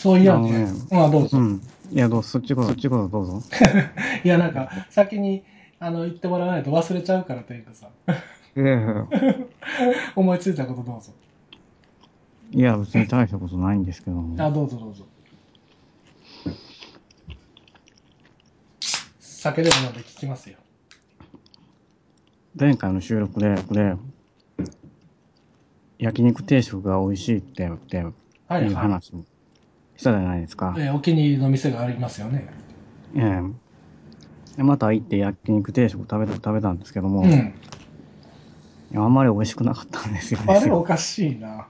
そういやんね。 あのね、 まあ、どうぞ。 うん。いや、そっちこそどうぞ。 いや、なんか、先に、言ってもらわないと忘れちゃうからというかさ。 いやいや、 思いついたことどうぞ。 いや別に大したことないんですけども。 あ、どうぞどうぞ。酒でも飲んで聞きますよ。 前回の収録で、焼肉定食が美味しいっていうはいはい。 話をしたじゃないですか。 お気に入りの店がありますよね。 ええ。でまた行って焼肉定食食べたんですけども、 うん。 いやあんまり美味しくなかったんですよ。 あれおかしいな。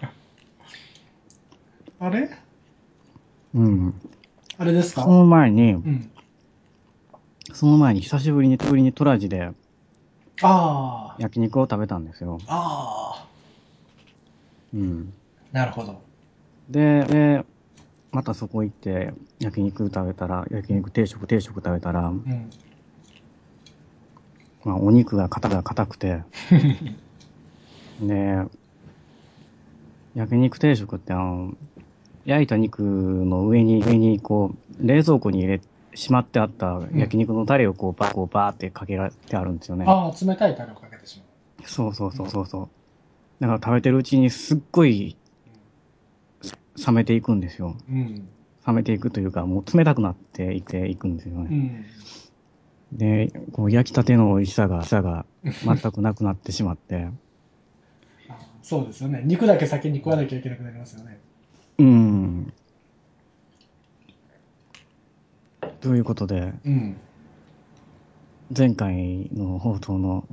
あれうん。 あれですそか？ の前に、 うん。 久しぶりにトラジであ焼肉を食べたんですよ。 あ。あうん。 あ。なるほど。 で、またそこ行って焼肉定食食べたら、 うん。 まあ、お肉が硬くて、で、焼肉定食って焼いた肉の上にこう、冷蔵庫に入れ、しまってあったうん。 焼肉のタレをこうバーってかけられてあるんですよね。 ああ、冷たいタレをかけてしまう。うん。 そう。だから食べてるうちにすっごい冷めていくんですよ。 うん。 冷めていくというか、もう冷たくなっていくんですよね。 うん。 で、こう焼きたての美味しさが全くなくなってしまって、 ああ、そうですよね。肉だけ先に食わなきゃいけなくなりますよね。 うん、ということで、 うん。 前回の放送の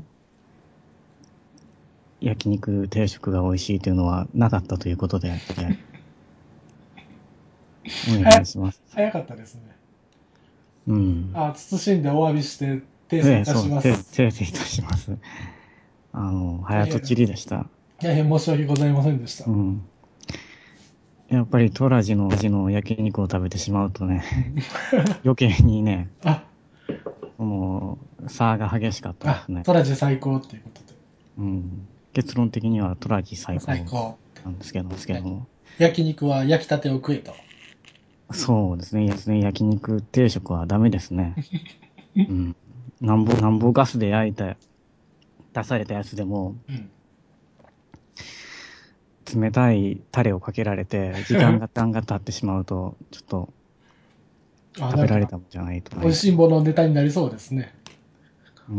焼肉定食が美味しいというのはなかったということで、お願いします。 早かったですね。 うん。 あ、謹んでお詫びして訂正いたします。 訂正いたします。 大変、 早とちりでした。 大変申し訳ございませんでした。 うん。やっぱりトラジの焼肉を食べてしまうとね、 うん。 余計にね、 あ、 その、差が激しかったであ、 すね。 トラジ最高っていうことで。 うん。結論的にはトラジ最高最高。 なんですけどね。 も。 焼肉は焼きたてを食えと。 そうですね。焼肉定食はダメですね。うん。なんぼガスで出されたやつでも、 うん。 冷たいタレをかけられて、時間が経ってしまうと、ちょっとあ、 食べられなんか、 たもんじゃないと。 美味しんぼのネタになりそうですね。 うん。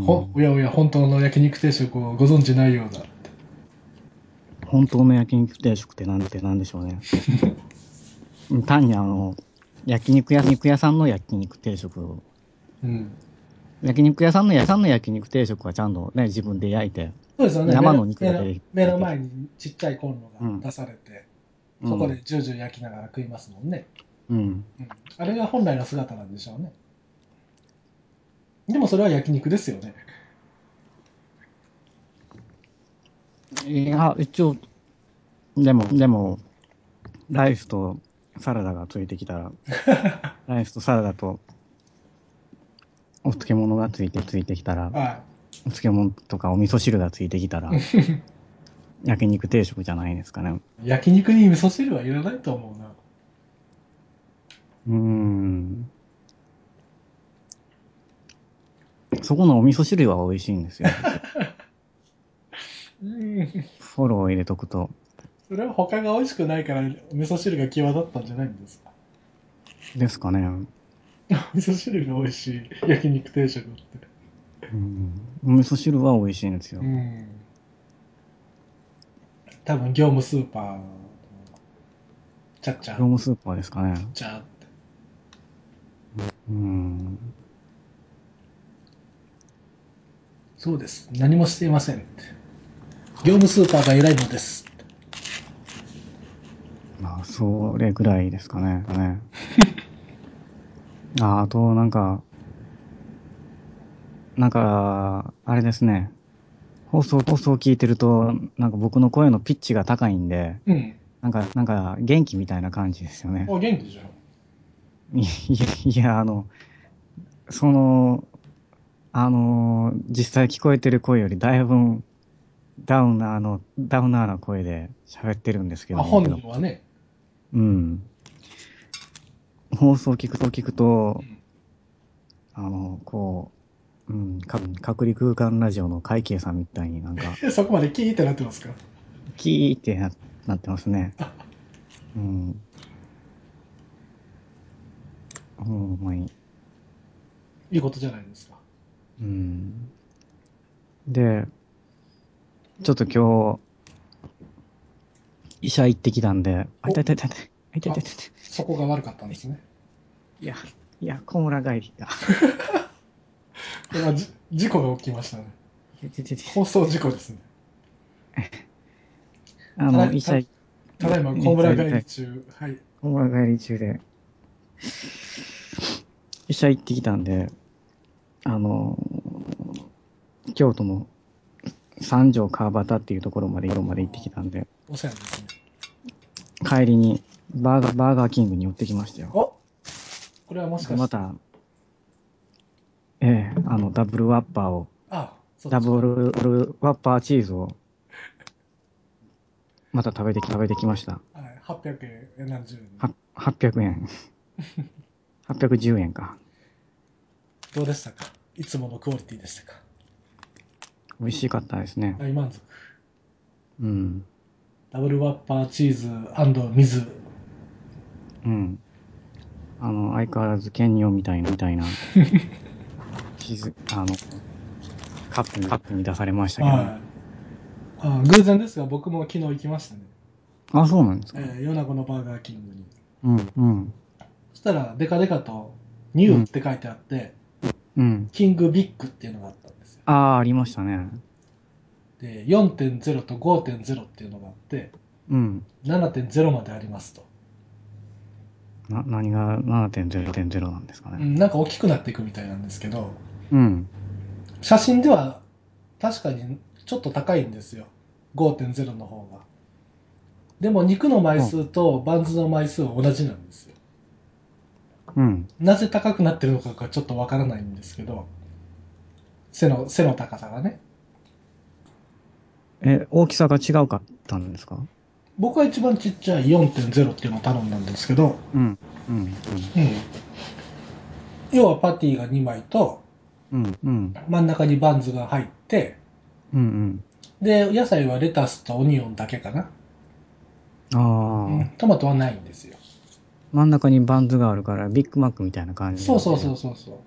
おやおや、本当の焼肉定食をご存知ないようだ。 本当の焼肉定食ってなんでしょうね。単に焼肉屋さんの焼肉定食、 うん。 焼肉屋さんの焼肉定食はちゃんとね、自分で焼いて、 そうですよね。 生の肉が出目てきて、 の前にちっちゃいコンロがうん、 出されて、そこでうん、 ジュージュー焼きながら食いますもんね。 うん。 うん。あれが本来の姿なんでしょうね。でもそれは焼肉ですよね。 いや、一応、でも、ライスとサラダがついてきたら、ライスとサラダとお漬物がついてきたら、 はお漬物とかお味噌汁がついてきたら、焼肉定食じゃないですかね。 い。焼肉に味噌汁はいらないと思うな。 うーん。そこのお味噌汁は美味しいんですよ。 うん。 フォローを入れとくと。 それは他が美味しくないから味噌汁が際立ったんじゃないんですか？ ですかね。 味噌汁が美味しい焼肉定食って。 うん。お味噌汁は美味しいんですうよ。 ん。多分業務スーパーのちゃっちゃ、 業務スーパーですかね。 ちゃって。 うん。 そうです。何もしていませんって。業務スーパーが偉いのです。 まあ、それぐらいですかね。あと、あれですね。放送を聞いてると、なんか僕の声のピッチが高いんで、 うん。 なんか元気みたいな感じですよね。 お、元気じゃん。 いや、その、実際聞こえてる声よりだいぶダウナーな声で喋ってるんですけあ、 ども、 本人はね。 うん。 放送聞くとう、んこう、隔離空間ラジオの会計さんみたいになんか、 そこまでキーってなってますか？ キーってなってますね。うん。ほんまに。 いいことじゃないですか。 うん。で、ちょっと今日、医者行ってきたんで、あ、 お、 痛い痛い痛い痛い。あ、痛い痛あ、 い痛い痛い。 そこが悪かったんですね。 いや、小村帰りが。 これは事故が起きましたね。 痛い痛い痛い痛い。 放送事故ですね。 医者、 ただいま小村帰痛い痛い。 り中。はい。 小村帰り中で、医者行ってきたんで、あの、京都の三条川端っていうところまで行ってきたんで、 お世話ですね。 帰りにバーガーキングに寄ってきましたよ。 お、これはもしで、 かして。 また、ダブルワッパーを、 あ、そっダちか。 ブルワッパーチーズを、また食べてきました。 はい、800円、何十円。 800円。810円か。 どうでしたか？いつものクオリティでしたか？ 美味しかったですね。 大満足。 うん。 ダブルワッパーチーズ水。 うん。相変わらずケニオみたいな、チーズ、カップに出されましたけども。 はい。偶然ですが、僕も昨日行きましたね。 あ、そうなんですか。 米子のバーガーキングに。 うん、うん、 そしたら、デカデカと、ニうん、 ューって書いてあって、 うん。 キングビッグっていうのがあったんですよ。 ありましたね。 で、4.0と5.0っていうのがあって、 うん。 7.0までありますと。 何が7.0.0なんですかね。 なんか大きくなっていくみたいなんですけど、 うん。 写真では確かにちょっと高いんですよ。5.0の方が。でも肉の枚うん。 数とバンズの枚数は同じなんですよ。 うん。 なぜ高くなってるのかがちょっとわからないんですけど、背の高さがね。 大きさが違うかったんですか？ 僕は一番ちっちゃい4.0っていうのを頼んだんですけど、 うん。うん。うん。 うん。要はパティが2枚と、 うん。うん。 真ん中にバンズが入って、 うん。 で、野菜はレタスとオニオンだけかな。 ああ。 トマトはないんですよ。 真ん中にバンズがあるから、ビッグマックみたいな感じそうそうなんですね。 そうそうそう。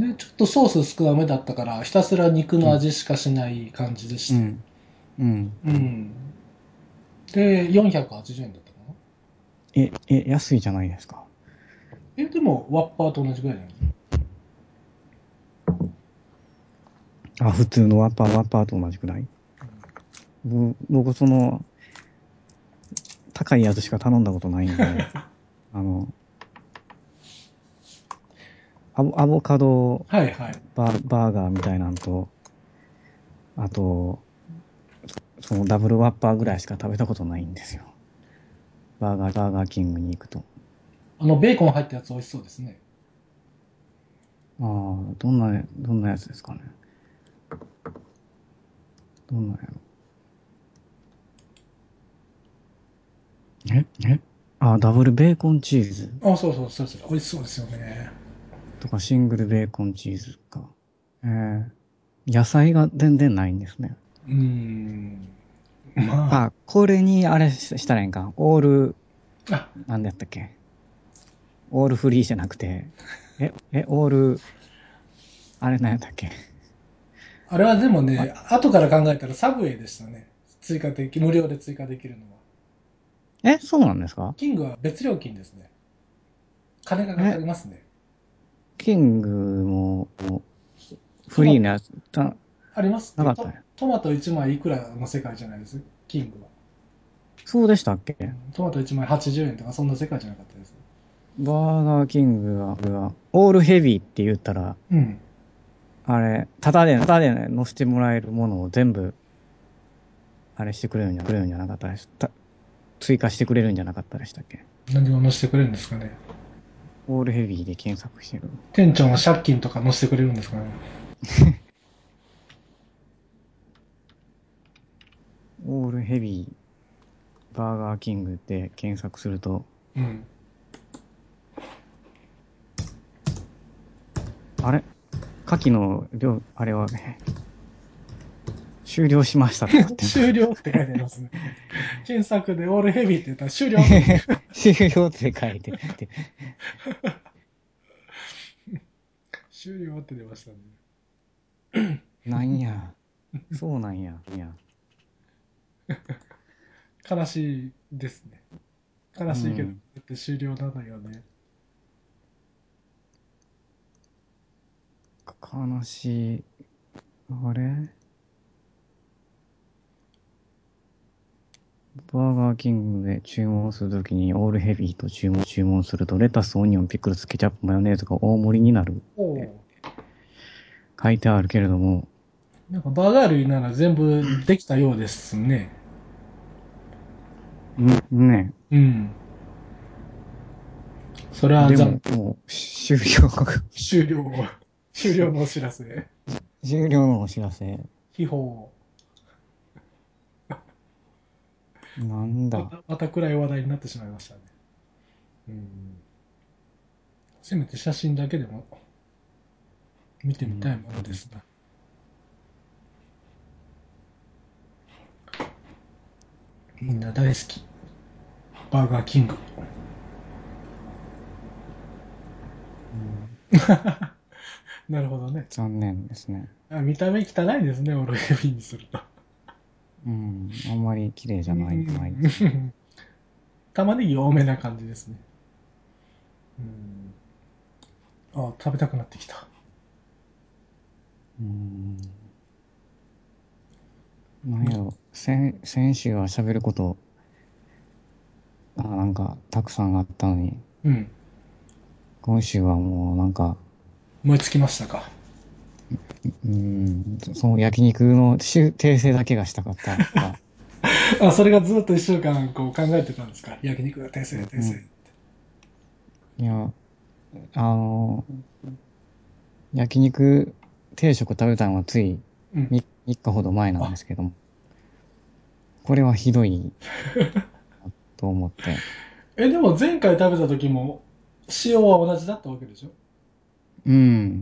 で、ちょっとソース少なめだったから、ひたすら肉のうん。 味しかしない感じでして。 うん。うん。 うん。で、480円だったかな。 安いじゃないですか。 でも、ワッパーと同じぐらいなんですよ。 あ、普通のワッパーと同じくらい。僕、高いやつしか頼んだことないんで、あの、アボカドはいはい。 バーガーみたいなんと、あと、そのダブルワッパーぐらいしか食べたことないんですよ。バーガーキングに行くと。 ベーコン入ったやつ美味しそうですね。 ああ、どんなやつですかね。どんなんやろ。えダブルベーコンチーズそうそう、そうそう。美味しそうですよね。 とかシングルベーコンチーズか。野菜が全然ないんですね。 うーん。まこれにあれしたらいいんか。 あ、 なんだったっけ。オールフリーじゃなくて、オール、あれなんやったっけ。 あれはでもあ、 ね、後から考えたらサブウェイでしたね。無料で追加できるのは。 そうなんですか？ キングは別料金ですね。金がかかえ、 りますね。 キングもトマト、 フリーのやつ、 ありますってなかったね。 トマト1枚いくらの世界じゃないです。キングは。 そうでしたっけ？ トマト1枚80円とかそんな世界じゃなかったです。 バーガーキングが、オールヘビーって言ったら、 うん。 あれ、タダで乗せてもらえるものを全部、あれしてくれるんじゃなかったです。追加してくれるんじゃなかったでしたっけ？ 何を載せてくれるんですかね。 オールヘビーで検索してる。 店長の借金とか載せてくれるんですかね。 オールヘビーバーガーキングって検索すると、 うん。 あれ牡蠣の量、あれは、終了しましたってなってる。 終了って書いてありますね。検索でオールヘビーって言ったら終了って。 終了って書いてて。 終了って出ましたね。 なんや。そうなんや。 悲しいですね。悲しいけど、だうん。 って終了なのよね。 悲しい。あれバーガーキングで注文するときにオールヘビーと注文するとレタス、オニオン、ピクルス、ケチャップ、マヨネーズが大盛りになるっておお。 書いてあるけれども、 なんかバーガー類なら全部できたようですね。 ね。 うん。それはでも、もう、 終了。終了のお知らせ。 終了のお知らせ。 秘宝。 なんだ。 また暗い話題になってしまいましたね。うん。せめて写真だけでも見てみたいものですな。みんな大好き。バーガーキング。なるほどね。 残念ですね。 見た目汚いですね、オロエビにすると。 あんまり綺麗じうゃないですね。 ん。玉ねぎ多めな感じですね。食べたくなってきた。 なんやろ、先週は喋ること、なんか、たくさんあったのに、 うん。 今週はもうなんか、 燃え尽きましたか。 その焼肉の訂正だけがしたかったから、 それがずっと一週間こう考えてたんですか。焼肉が訂正、訂正。 うん。いや、あの、焼肉定食食べたのはついうん。 3日ほど前なんであ、 すけども、これはひどいと思って、 でも前回食べた時も、塩は同じだったわけでしょ。 うん。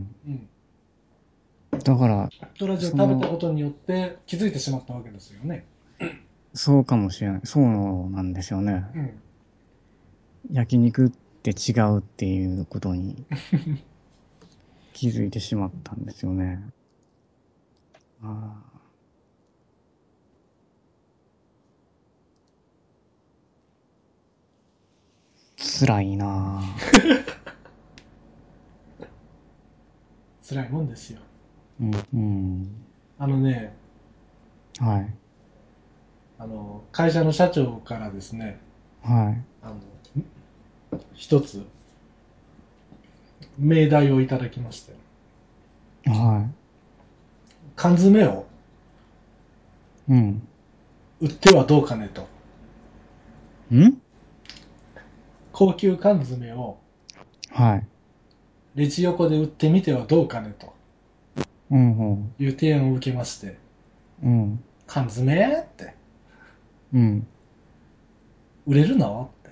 うん。 だから、 トラジを食べたことによって気づいてしまったわけですよね。 そうかもしれない。そうなんですよね。 うん。 焼肉って違うっていうことに気づいてしまったんですよね。ああ、辛いなぁ。 辛いもんですよ。 うん。 あのね、 はい。 会社の社長からですね、 はい。 あの、一つ命題をいただきまして、 は缶詰をい。うん。 売ってはどうかねと。 ん高級缶詰をはい。 レジ横で売ってみてはどうかねとうん、 いう提案を受けまして、 うん。 缶詰って、 うん。 売れるのって。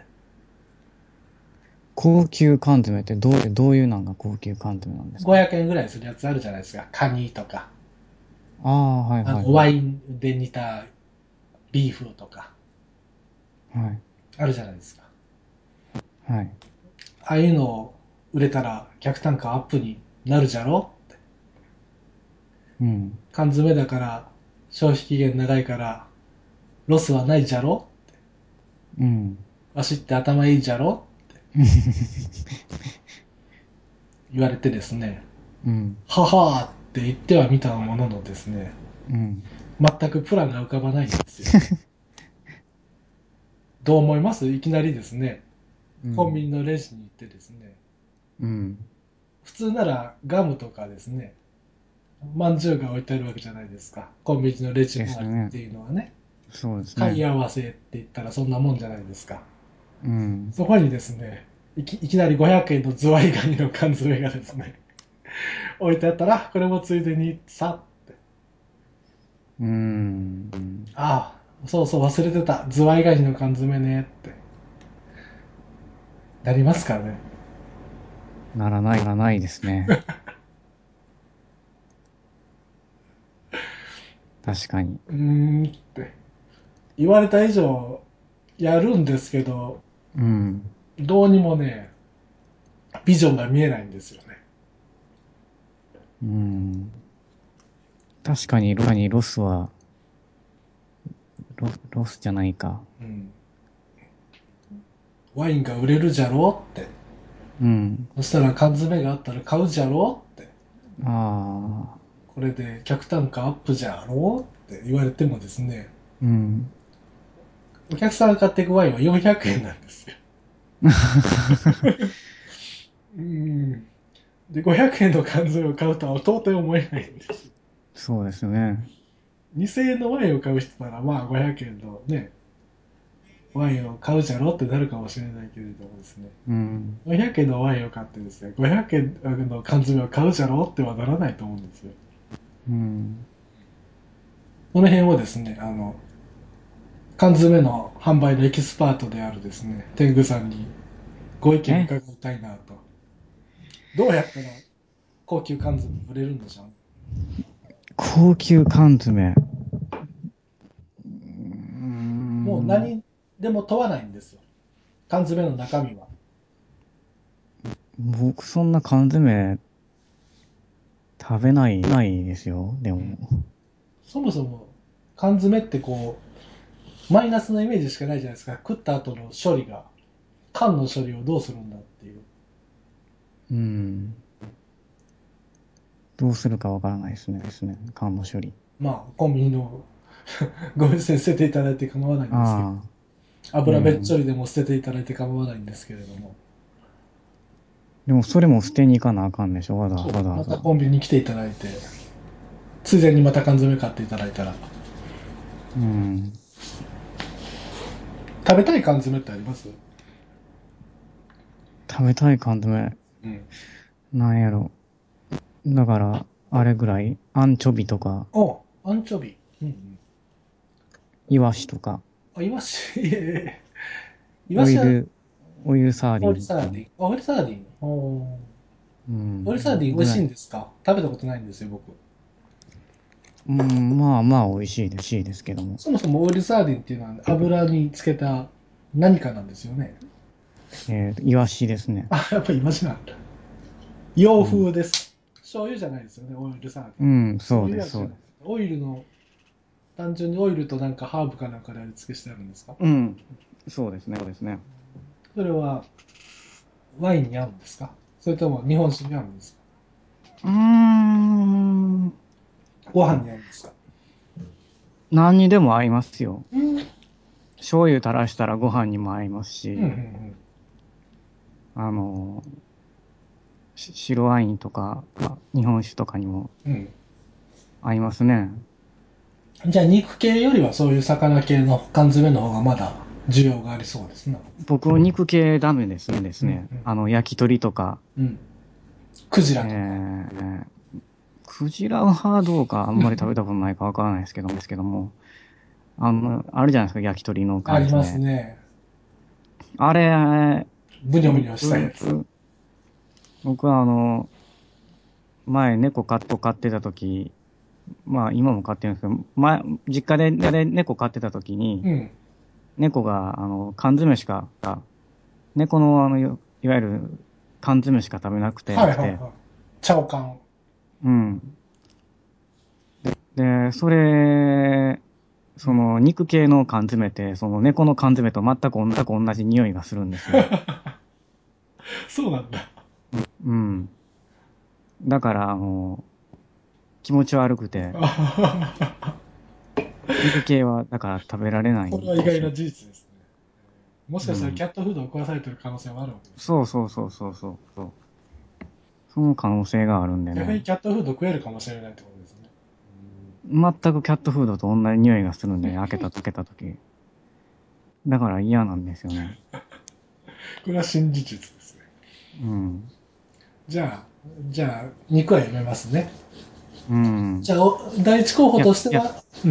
高級缶詰ってどういうのが高級缶詰なんですか？ 500円ぐらいするやつあるじゃないですか。カニとか、 ああ、はいはいはワインで煮たビーフとか、 い。はい。 あるじゃないですか。 はい。 ああいうのを売れたら客単価アップになるじゃろって。 うん。 缶詰だから消費期限長いからロスはないじゃろって。 うん。 わしって頭いいじゃろって言われてですね、 うん。 ははーって言ってはみたもののですね、 うん。 全くプランが浮かばないんですよ。どう思います？いきなりですね、コンビニうん。 のレジに行ってですね、 うん。 普通ならガムとかですね、まんじゅうが置いてあるわけじゃないですか。コンビニのレジですね。 周りっていうのはね、 そうですね。 買い合わせって言ったらそんなもんじゃないですか。 うん。 そこにですね、いきなり500円のズワイガニの缶詰がですね、置いてあったら、これもついでにさって。 うん。 ああ、そうそう忘れてた。ズワイガニの缶詰ねって。なりますかね。 ならないですね。 確かに。 って言われた以上やるんですけど、 うん。 どうにもね、ビジョンが見えないんですよね。 うん。確かにロスは、ロスじゃないか。 うん。ワインが売れるじゃろうって。 うん。 そしたら缶詰があったら買うじゃろうって。 ああ。 これで客単価アップじゃろうって言われてもですね、 うん。 お客さんが買っていくワインは400円なんですよ。うん。で、500円の缶詰を買うとは到底思えないんです。 そうですね。 2000円のワインを買う人なら、まあ500円のね、ワインを買うじゃろってなるかもしれないけれどもですね、 うん。 500円のワインを買ってですね、500円の缶詰を買うじゃろってはならないと思うんですよ。 うん。 この辺をですね、缶詰の販売のエキスパートであるですね、天狗さんにご意見え伺いたいなと。どうやったら高級缶詰売れるんでしょうね。 高級缶詰。うーん。 もう何でも問わないんですよ。缶詰の中身は。 僕そんな缶詰食べないですよ。でも。 うん。そもそも缶詰ってこう、マイナスのイメージしかないじゃないですか。食った後の処理が。缶の処理をどうするんだっていう。 うん。どうするかわからないですね。缶の処理。 まあ、コンビニのごめんなさい、捨てていただいて構わないんですけど。 ああ。う油べっちょん。 りでも捨てていただいて構わないんですけれども。 でもそれも捨てに行かなあかんでしょ。わざそう。またわざ。 コンビニに来ていただいて、ついでにまた缶詰買っていただいたら。 うん。 食べたい缶詰ってあります？ 食べたい缶詰。 うん。 なんやろ。だから、あれぐらいアンチョビとか、 お、アンチョビ。うんうん。 イワシとか、 あ、イワシ、いえいえイワシはオイル、オイルサーデオイルィンとか、 サーディン。あ、オイルサーディン。 うん、 オイルサーディン美味しいんぐらい。 ですか？食べたことないんですよ、僕。 うん、まあまあ美味しいですけども。 そもそもオイルサーディンっていうのは油につけた何かなんですよね。 イワシですね。 あ、やっぱりイワシなんだ。洋うん。 風です。醤油じゃないですよね、オイルサーディン。 うん、 そうそうです、 いう味じゃない。 そうです。 オイルの、単純にオイルとなんかハーブかなんかで味付けしてあるんですか？ うん、そうですね。 それはワインに合うんですか？それとも日本酒に合うんですか？ うーん、 ご飯に合うんですか？ 何にでも合いますよ。 うん。 醤油垂らしたらご飯にも合いますうん、うし、 ん、 あの、白ワインとか、日本酒とかにもうん。 合いますね。 じゃあ肉系よりはそういう魚系の缶詰の方がまだ需要がありそうですね。 僕、肉系ダメですうん、 ね。焼き鳥とか、 うん。うん。クジえラとか。 クジラはどうかあんまり食べたことないかわからないですけども、あるじゃないですか、焼き鳥のあります缶詰。 ね。 あれ、 ブニョブニョしたや僕、 つ。 僕は前猫飼ってた時、まあ今も飼ってるんですけど、実家で猫飼ってた時に、 うん。 猫が缶詰しか、猫のいわゆる缶詰しか食べなくて、 はいはいはい。チャオカン。 うん。で、そうん。 の肉系の缶詰って、その猫の缶詰と全く同じ匂いがするんですよ。 そうなんだ。 うん。だから、気持ち悪くて、肉系は、だから食べられないそれは意外なんですよ。 事実ですね。もしかしたらキうん。 ャットフードを食わされてる可能性もあるわけですね。 そう。その可能性があるんでね。 逆にキャットフード食えるかもしれないってことですね。 全くキャットフードと同じ匂いがするんで、開けた時。だから嫌なんですよね。 これは新事実ですね。 うん。 じゃあ、肉はやめますね。 うん。 じゃあ、第一候補としていや、 は、うん、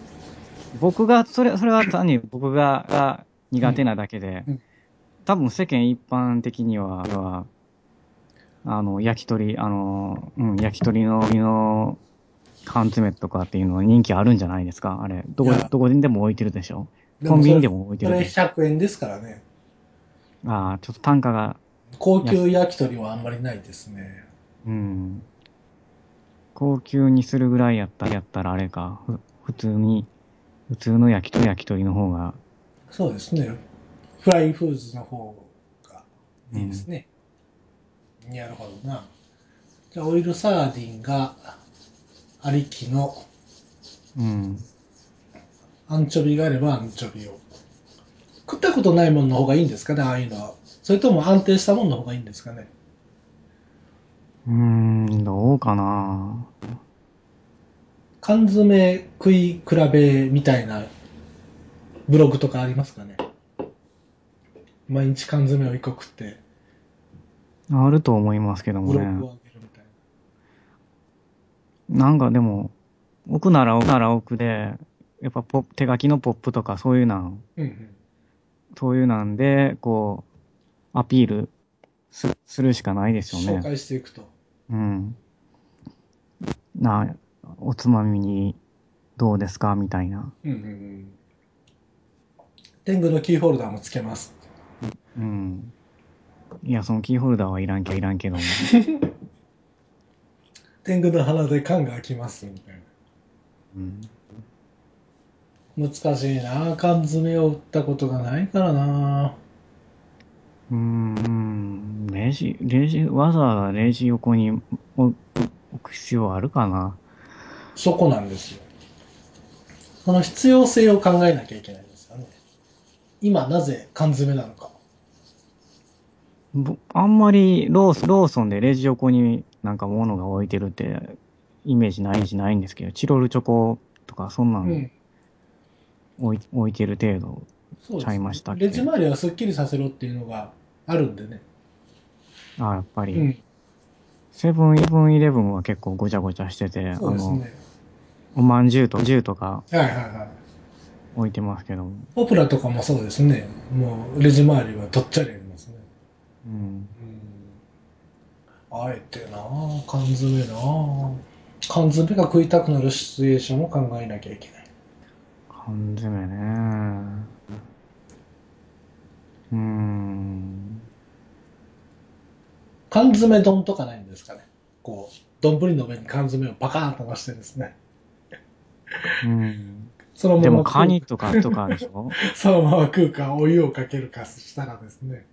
それは単に僕がうん、 苦手なだけで、 うん。 多分世間一般的に焼き鳥の缶詰とかっていうのは人気あるんじゃないですか？あれ、 いや、 どこでも置いてるでしょ？コンビニでもでも置いてそれるでしょ？ 100円ですからね。 ああ、ちょっと単価が高級安い。 焼き鳥はあんまりないですね。 うん。高級にするぐらいやったらあれか、普通の焼き鳥の方が、 そうですね。フライフーズの方がうん。 いいですね。なるほどな。じゃあ、オイルサーディンがありきのうん。 アンチョビがあればアンチョビを。食ったことないものの方がいいんですかね、ああいうのは。それとも安定したものの方がいいんですかね。 どうかな。 缶詰食い比べみたいなブログとかありますかね。毎日缶詰を一個食ってあると思いますけどもね。 ブログを上げるみたいなんかでも、置くなら置くで、やっぱ手書きのポップとかな。うんうん。 そういうなんで、こう、アピールするしかないですよ紹ね。 介していくと。 うん。な、おつまみにどうですかみたいな。 うんうんうん。天狗のキーホルダーもつけます。 うん。いや、そのキーホルダーはいらんけども。 天狗の鼻で缶が開きますみたいな。 うん。 難しいな缶詰を売ったことがないからなわざわざレジ横に置く必要あるかな？ そこなんですよ。その必要性を考えなきゃいけないんですよね。今なぜ缶詰なのか。 あんまりローソンでレジ横になんか物が置いてるってイメージないんですけど、チロルチョコとかそんなんうん。 置いてる程度ちゃいそうですね。 ましたっけ？ レジ周りはスッキリさせろっていうのがあるんでね。 あ、やっぱり。 うん。 セブンイレブンは結構ごちゃごちゃしてて、 そうですね。 おまんじゅうとかはいはいはい。 置いてますけども。 ポプラとかもそうですね。もうレジ周りはどっちゃりありますね。 うん。 うん。あえてな缶詰な缶詰が食いたくなるシチュエーションを考えなきゃいけない。 缶詰ね。うーん。 缶詰丼とかないんですかね。こう、丼の上に缶詰をバカーンと乗せてですね。 うん。 そのまでもま食うか。 カニとかでしょ？ そのまま食うか、お湯をかけるかしたらですね。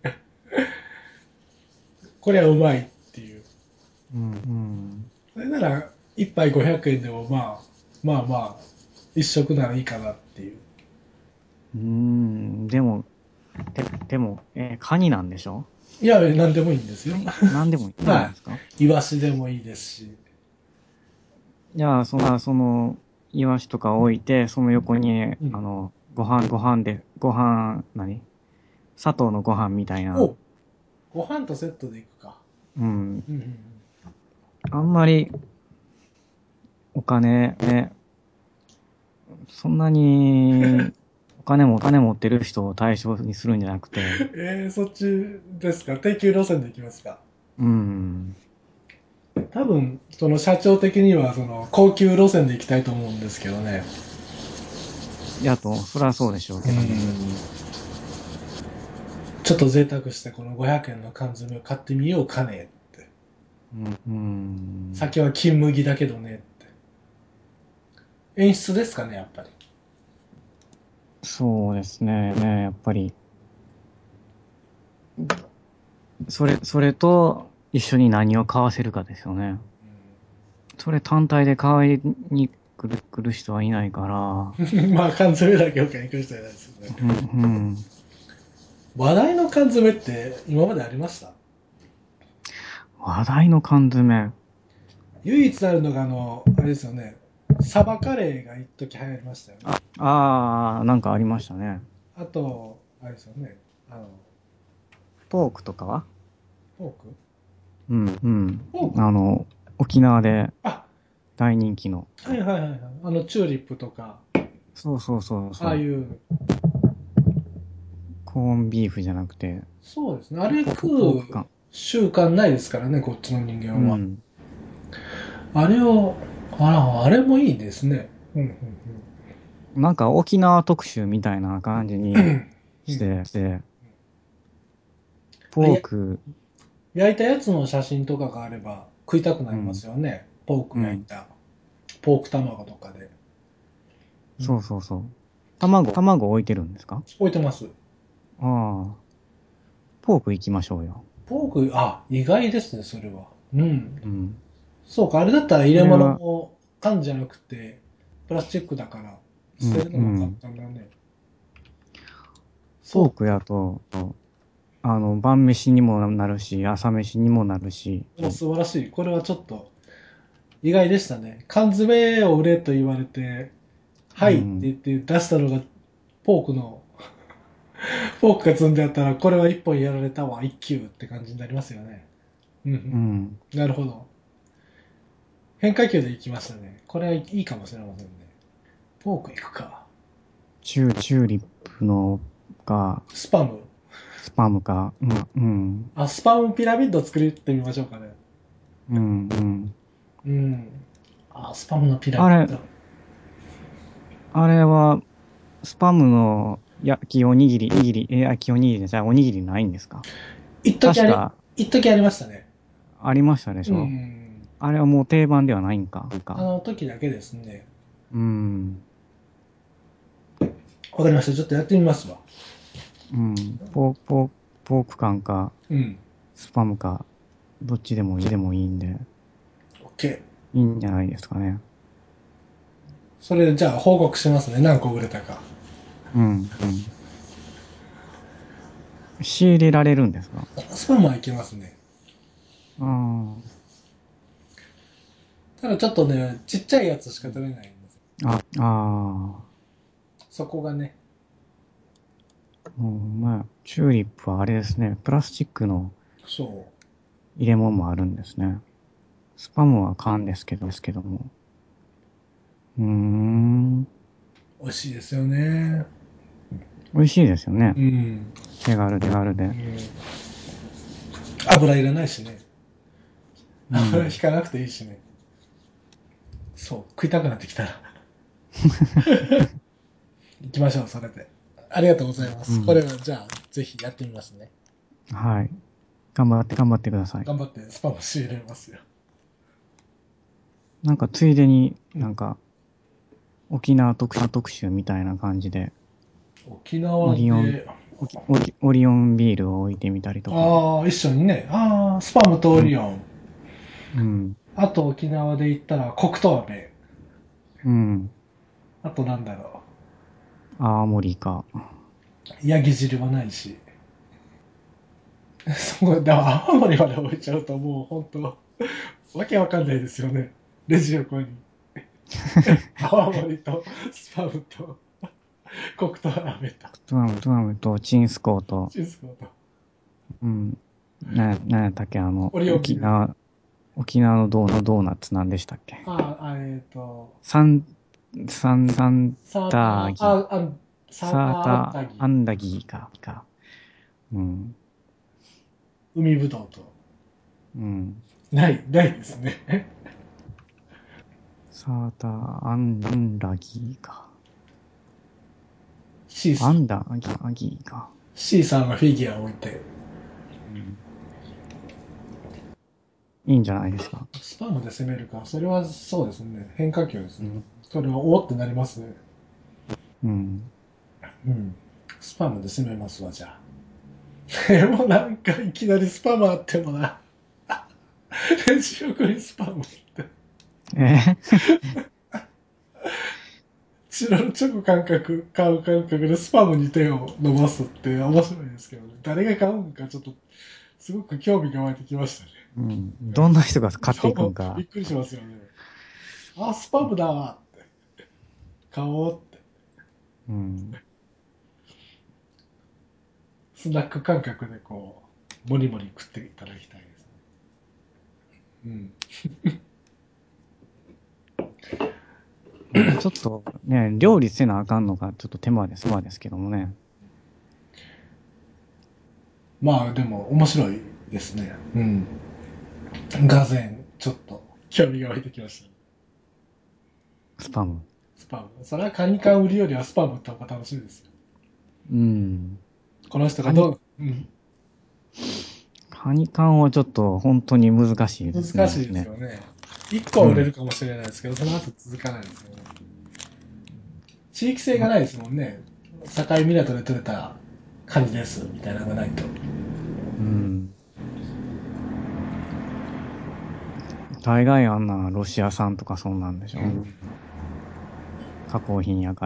これはうまいっていう。 うん、うん。 それなら、一杯500円でもまあ、一食ならいいかなっていう。 でも、カニなんでしょ？ いや、なんでもいいんですよ。 でもいいんはですか？ い。イワシでもいいですし。 じゃあ、その、イワシとか置いて、その横に、 うん。 ご飯、砂糖のご飯みたいな、 おご飯とセットでいくか。 うん。 うんうんうん。 あんまり、お金、ね、そんなに、お金持ってる人を対象にするんじゃなくて、 そっちですか低級路線でいきますかうん。 多分、その社長的には、その、高級路線で行きたいと思うんですけどね。 そりゃそうでしょううけども。 ん。ちょっと贅沢してこの500円の缶詰を買ってみようかねって。 うん、うん。 酒は金麦だけどねって。演出ですかね、やっぱり。 そうですね、やっぱり、それと一緒に何を買わせるかですよね。それ単体で買いに来る人はいないかまあ、缶詰だけを買いに行く人じゃないですよね。 ら、うん、うん。 話題の缶詰って今までありました？ 話題の缶詰。 唯一あるのが、あれですよね。サバカレーが一時流行りましたよね。 なんかありましたね。 あと、あれですよね。 ポークとかは？ フォークうん、うん。 フォーク沖縄であ、 大人気の。 はいはいはいはい。チューリップとか、ああそう。 いう、 コーンビーフじゃなくて、 そうですね。あれ食うポーク感。 習慣ないですからね、こっちの人間は。 うん。 あれをあれもいいですね。うんうんなんか沖縄特集みたいな感じにうん。うん。 して、 あ、 ポーク、 焼いたやつの写真とかがあれば食いたくなりまうん、 すよね。ポーうん、 ク焼いた。ポーク卵とかで。うん。 そうそうそう。卵置いてるんですか？ 置いてます。 ああ、ポーク行きましょうよ。 ポーク、あ、意外ですね、それは。うん。 うん。 そうか、あれだったら入れそれは、 物も缶じゃなくて、プラスチックだから、 うん、 捨てるのも簡うん。 単だね。 ポークそうか。 やと、晩飯にもなるし、朝飯にもなるし、 もう素晴らしい。これはちょっと意外でしたね。缶詰を売れと言われて、はいってうん、 言って出したのが、ポークの、ポークが積んであったら、これは一本やられたわ、一級って感じになりますよね。うんうん。 うん。 なるほど。変化球で行きましたね。これはいいかもしれませんね。ポーク行くか。 チューリップのか、 スパム。 スパムか、うん、うん、 あ、スパムピラミッド作ってみましょうかね。 うん、うん。 うん。あ、スパムのピラミあれ、 ッド。 あれは、スパムの焼きおにぎり、焼きおにぎりじゃおにぎりないんですか？ 一時あり、 確か、 一時ありましたね。 ありましたでしうょ？ ん。 あれはもう定番ではないんか。 あの時だけですね。 うん。 わかりました。ちょっとやってみますわ。 うん。ポーク感か、 うん。 スパムか、どっちでもいいんで、 OK。 いいんじゃないですかね。 それじゃあ報告しますね。何個売れたか。 うん、うん。仕入れられるんですか？ スパムはいけますね。 ああ、 ただちょっとね、ちっちゃいやつしか取れないんです。 ああ、 そこがね。 うん、まあ、チューリップはあれですね。プラスチックのそ入れ物もあるんですね。スパムは缶ですけども。うーん。 う。美味しいですよね。 美味しいですよね。 うん。 手軽で。 うん。油いらないしね。油引うん。 かなくていいしね。そう。食いたくなってきたら。行きましょう、それで。ありがとうございます。これうん。 はじゃあ、ぜひやってみますね。 はい。頑張ってください。 頑張ってスパム仕入れますよ。 なんかついでにうん。 なんか沖縄特集みたいな感じで、 沖オリオン、 縄で、 オリオンビールを置いてみたりとか。 ああ、一緒にね。ああ、スパムとオうん。 リオン。 うん。 あと沖縄で行ったら黒糖飴。 うん。 あとなんだろ青森か。 う。ヤギ汁はないし。そう、だから青森まで置いちゃうともう本当わけわかんないですよね。レジ横に。青森とスパムと黒糖飴とトゥアムとチンスコーと、 チンスコーとうん。なんやったっけ、 オリオンビール。 沖縄のドーナツなんでしたっけ？サン、サンサーター、 ターギ、 サーターサーアンダギー。 ターアンダギーか。うん。 海ぶどうと。 うん。 ないですね。 サーターアンダギーか。 C さん。 アンダギーか。 C さんがフィギュアを置いて。 うん。いいんじゃないですか。 スパムで攻めるか。それはそうですね。変化球ですね。 うん。 それはおおってなりますね。 うん。 うん。スパムで攻めますわ、じゃあ。でもなんかいきなりスパムあってもな。レジ横にスパムって。 ーチロルチョコ感覚、買う感覚でスパムに手を伸ばすって面白いですけどね。誰が買うんかちょっと、すごく興味が湧いてきましたね。 うん。どんな人が買っていくんそう、びか。 っくりしますよね。あ、スパムだわって。買おうって。 うん。 スナック感覚でこう、もりもり食っていただきたいですね。うん。 まあちょっとね、料理せなあかんのがちょっと手間ですけどもね。 まあでも面白いですね。うん。がぜちょっと興味が湧いてきましたね。 スパム。 スパム。それはカニ缶売りよりはスパム売った方が楽しいですよ。 うん。 この人がカニ、 うん。 カニ缶はちょっと本当に難しいですね。 難しいですよね。1個うん。 は売れるかもしれないですけど、その後続かないですよね。地域性がないですもんね。境港で取れたカニです、みたいなのがないと。 うん。大概あんなロシア産とかそうなんでしょ。 うん。 加工品やから。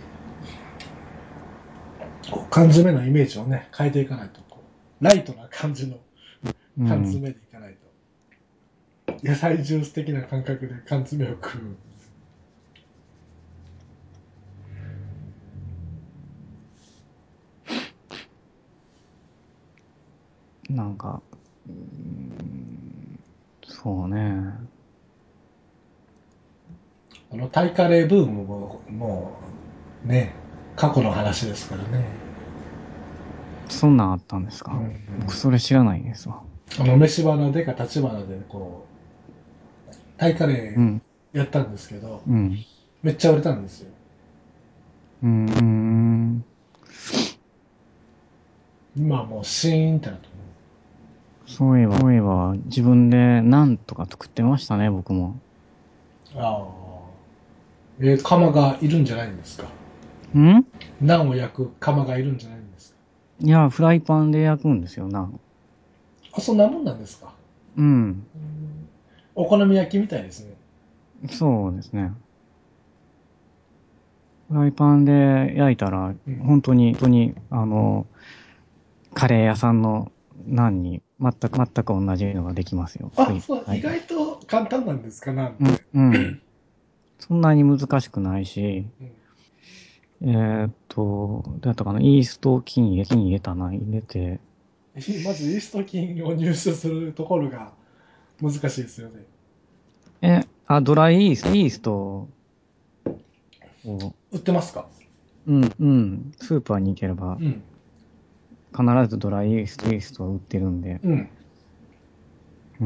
こう缶詰のイメージをね、変えていかないと、こうライトな感じの缶うん。 詰でいかないと。野菜ジュース的な感覚で缶詰を食う。 なんか、うん、そうね。 タイカレーブームもう、ね、過去の話ですからね。 そんなんあったんですか？ うん。 僕それ知らないですわ。 飯花でか立花で、こう、タイカレうん。 ーやったんですけど、 うん。 めっちゃ売れたんですよ。 うーん。 今はもうシーンってなってそういえば、自分でナンとか作ってましたね、僕も。 ああ。釜がいるんじゃないんですか。 んナンを焼く釜がいるんじゃないんですか。 いや、フライパンで焼くんですよ、ナン。 あ、そんなもんなんですか。 うん。 お好み焼きみたいですね。 そうですね。フライパンで焼いたら、 うん。 本当に、カレー屋さんのナンに全く同じのができますよ。 あ、そう、 はい。 意外と簡単なんですか、なんうん、 て。 うん。そんなに難しくないし、 うん。 どうやったかな、イーストを金入れたな、入れて、 まずイースト菌を入手するところが難しいですよね。 ドライイーストを、 売ってますか？ スーパーに行ければ、 うん。 必ずドライイーストを売ってるんで、 うん。 うん。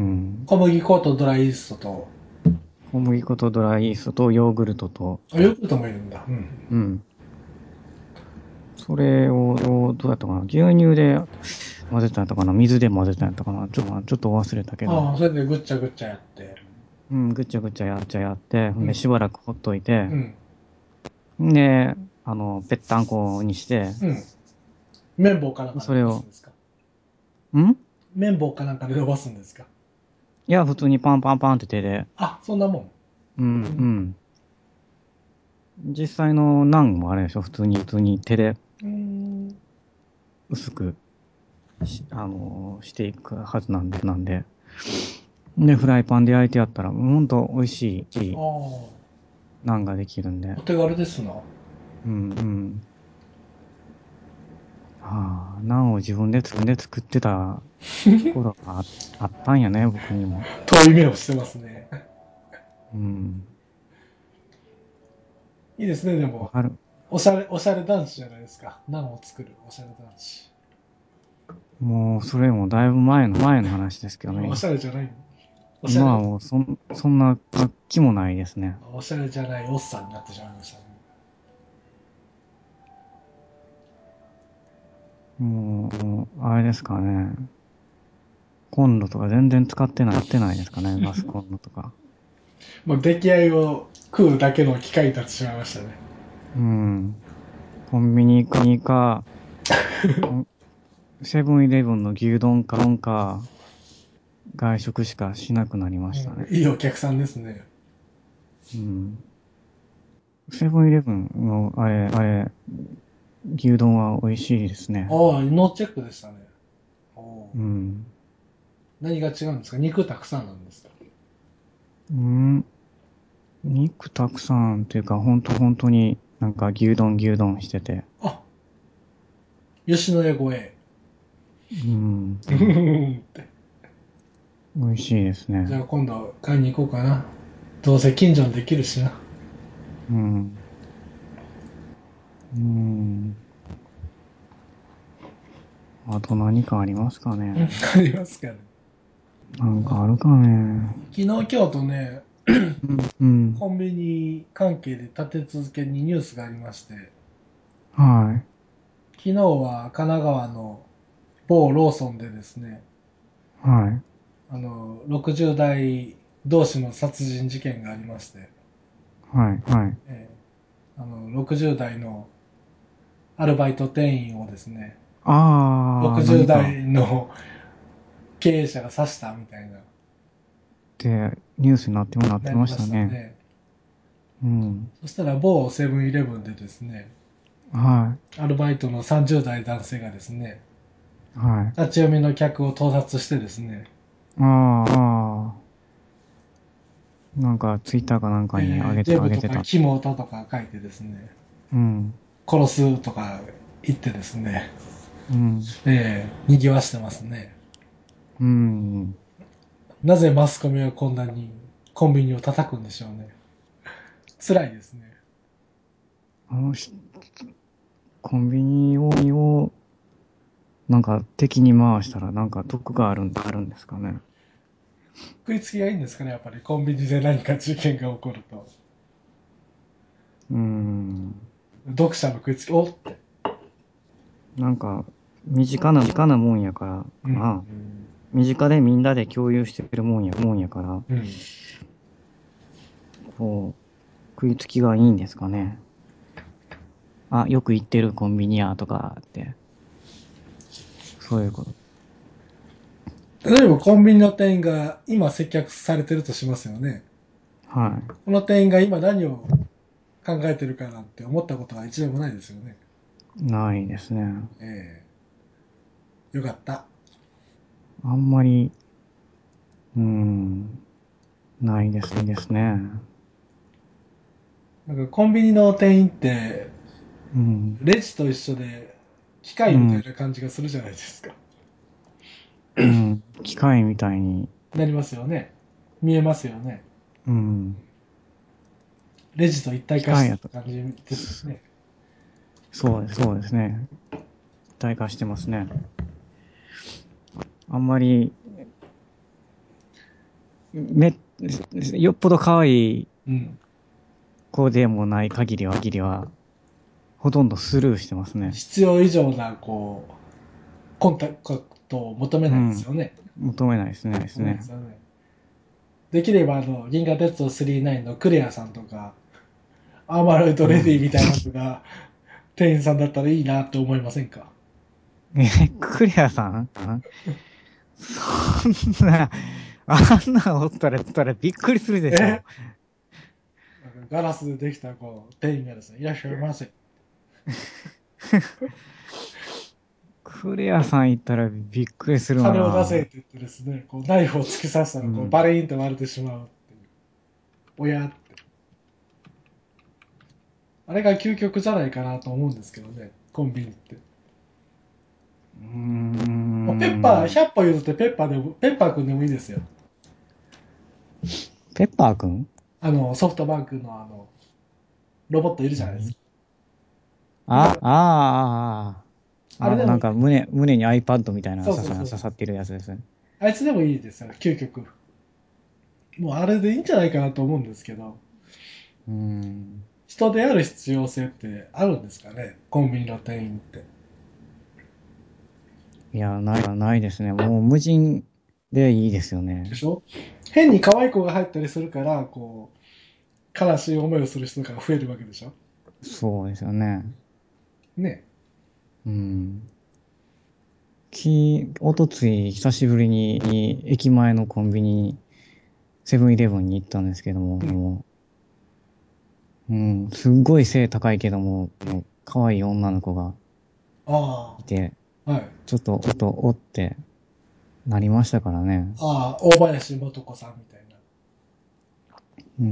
小麦粉とドライイーストと、 小麦粉とドライイーストとヨーグルトと、 あ、ヨーグルトもいるんだ。うん。 うん。それを、どうやったかな、牛乳で混ぜたんやったかな、水で混ぜたんやったかな、ちょっと忘れたけど、 ああ、それでぐっちゃぐっちゃやって。 うん、ぐちゃぐちゃやって、ほんでうん。 しばらくほっといて、 うん。 で、ぺったんこにして、 うん。綿棒かなんかで伸それを、 ばすんですか？ ん綿棒かなんかで伸ばすんですか？ いや、普通にパンパンパンって手で、 あ、そんなもん。 うん、うん。実際のナンもあれでしょ、普通に手でうーん。 薄くしていくはずなんで。で、フライパンで焼いてやったら、ほんと美味しあいあ、 ナンができるんで。 お手軽ですな。 うん、うん。ナンを自分で作ってた頃があったんやね、僕にも。 遠い目をしてますね。 うん。 いいですね、でも。 わかる。 おしゃれ男子じゃないですか。ナンを作るおしゃれ男子。 もう、それもだいぶ前の話ですけどね、 おし今。 ゃれじゃない。おしゃれ、 今はもう、そんな気もないですね。 おしゃれじゃないおっさんになってしまいましたね。 もう、あれですかね。コンロとか全然使ってないですかね。ガスコンロとか。 もう出来合いを食うだけの機械になってしまいましたね。 うん。コンビニか、セブンイレブンの牛丼か、外食しかしなくなりましたね。 うん、いいお客さんですね。 うん。セブンイレブンの、牛丼は美味しいですね。 ああ、ノーチェックでしたね。おうん。 何が違うんですか？肉たくさんなんですか？ うん。肉たくさんっていうか、本当になんか牛丼してて。 あ、吉野家超え。 うん。 って美味しいですね。 じゃあ今度買いに行こうかな。どうせ近所にできるしな。 うん。うん。あと何かありますかね。 ありますかね。 なんかあるかね。 昨日、今日とね、 うん。 コンビニ関係で立て続けにニュースがありまして、 は昨日は神奈川の某ローソンでですね、 い。はい。 60代同士の殺人事件がありまして、 はい。はい。 え60代のアルバイト店員をですね、 あー、 60 何か、 代の経営者が刺したみたいな、 ってニュースになってまなりましたね。 したね。 うん。 そしたら某セブンイレブンでですね、 はアルバイトの30代男性がですね、 い。はい。 立ち読みの客を盗撮してですね、 あなんか、ツイッターかなんかにデブとか上げてた。 キモとか書いてですね、 うん。 殺すとか言ってですね、 うん。 賑わしてますね。 うん。 なぜマスコミはこんなにコンビニを叩くんでしょうね。辛いですね。 あのし、コンビニを、なんか敵に回したらなんか得があるんですかね。 食いつきがいいんですかね、やっぱりコンビニで何か事件が起こると。 うーん。 読者の食いつき、おって。 なんか、身近なもんやからうん。 かな。身近でみんなで共有してるもんやから、 うん。 こう、食いつきがいいんですかね。あ、よく行ってるコンビニやとかって、そういうこと。 例えばコンビニの店員が今接客されてるとしますよね。 はこの店員が今何を考えてるかなんて思ったことは一度もないですよね。 い。ないですね。 えよかった。 あんまり、ないですね。 なんかコンビニの店員って、 うん。 レジと一緒で機械みたいうん。 な感じがするじゃないですか。 うん。機械みたいに、 なりますよね。見えますよね。 うん。 レジと一体化し機械やと、 てる感じですよね。 そうですね。一体化してますね。あんまり、め、よっぽど可愛いうん。 子でもない限りは、ほとんどスルーしてますね。 必要以上な、こう、コンタクトを求めないですうん。 よね。 求めないです求めないでね。 すよね。できれば、銀河鉄道999のクレアさんとか、アーマロイドレディうん。 みたいなやつが、店員さんだったらいいなって思いませんか？ クレアさんそんな、あんなおったらびっくりするでしょ。 えガラスでできた、こう、店員がですね、いらっしゃいませ。 クレアさん行ったらびっくりするわ金を出せってな。 言ってですね、こう、ナイフを突き刺したら、こう、 うん。 バリーンと割れてしまうっていう。おやって。あれが究極じゃないかなと思うんですけどね、コンビニって。 うーもうペッパー、 ん。 100歩譲ってペッパーでも、ペッパーくんでもいいですよ。 ペッパーくんソフトバンクのロボットいるじゃないです何か。今、 なんあれでもいい。 か胸に iPad みたいなのそうそうそうそう。 刺さってるやつですね。 あいつでもいいですよ、究極。もうあれでいいんじゃないかなと思うんですけど、 うーん。 人である必要性ってあるんですかね、コンビニの店員って。 いや、ないですね。もう無人でいいですよね。 でしょ？変に可愛い子が入ったりするから、こう、悲しい思いをする人が増えるわけでしょ？ そうですよね。 ね。 うん。おとつい久しぶりに駅前のコンビニ、セブンイレブンに行ったんですけどうん。 も、うん、すっごい背高いけども、可愛い女の子があいて、 あ、はい。 ちょっとおってなりましたからね。 ああ、大林素子さんみたいな。 うん。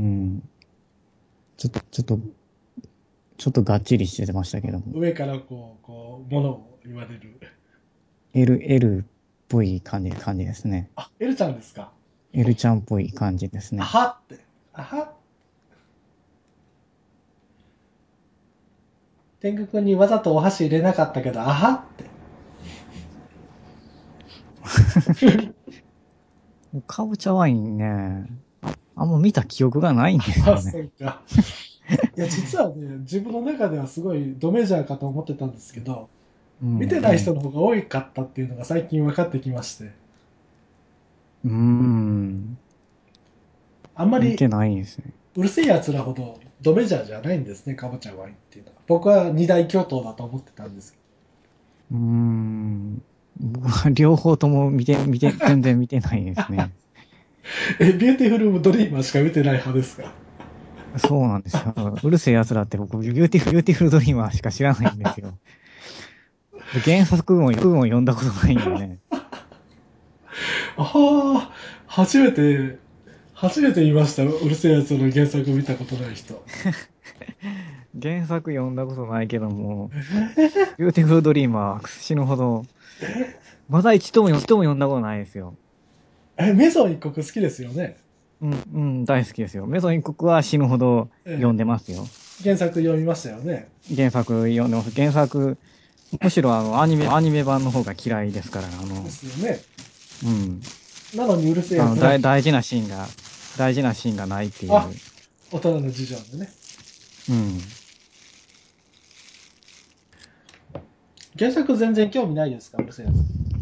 ちょっと、ちょっとがっちりしてましたけども。 上からものを言われる。 L っぽい感じですね。 あ、エルちゃんですか？ L ちゃんっぽい感じですあね。 はって。あは。天狗くんにわざとお箸入れなかったけど、あはって。 かぼちゃワインね、 あんま見た記憶がないんですあ、 よね。 そうか。いや、実はね、自分の中ではすごいドメジャーかと思ってたんですけど、見てない人の方が多かったっていうのが最近分かってきまして、 うん。見あんまりてないんですね。 うるせえ奴らほどドメジャーじゃないんですね、かぼちゃワインっていうのは。僕は二大巨頭だと思ってたんですけうーん。僕は両方とも全然見てないですね。 ど。ビューティフルドリーマーしか見てない派ですか？ そうなんですよ。うるせえ奴らって僕、ビューティフルドリーマーしか知らないんですよ。で原作も読んだことないんでね。 ああ、初めて言いました。うるせえ奴の原作見たことない人。 原作読んだことないけども、ビューティフルドリーマー死ぬほど、まだ一度も読んだことないですよ。 メゾン一国好きですよね。 うん、うん、大好きですよ。メゾン一国は死ぬほど読えんでますよ。 原作読みましたよね。 原作読んでます。原作、むしろアニメ版の方が嫌いですから、 ですよね。 うん。 なのにうるせえ奴ら、 大事なシーンがないっていあ、 う。 大人の事情でね。 うん。 原作全然興味ないですか、うるせえ奴。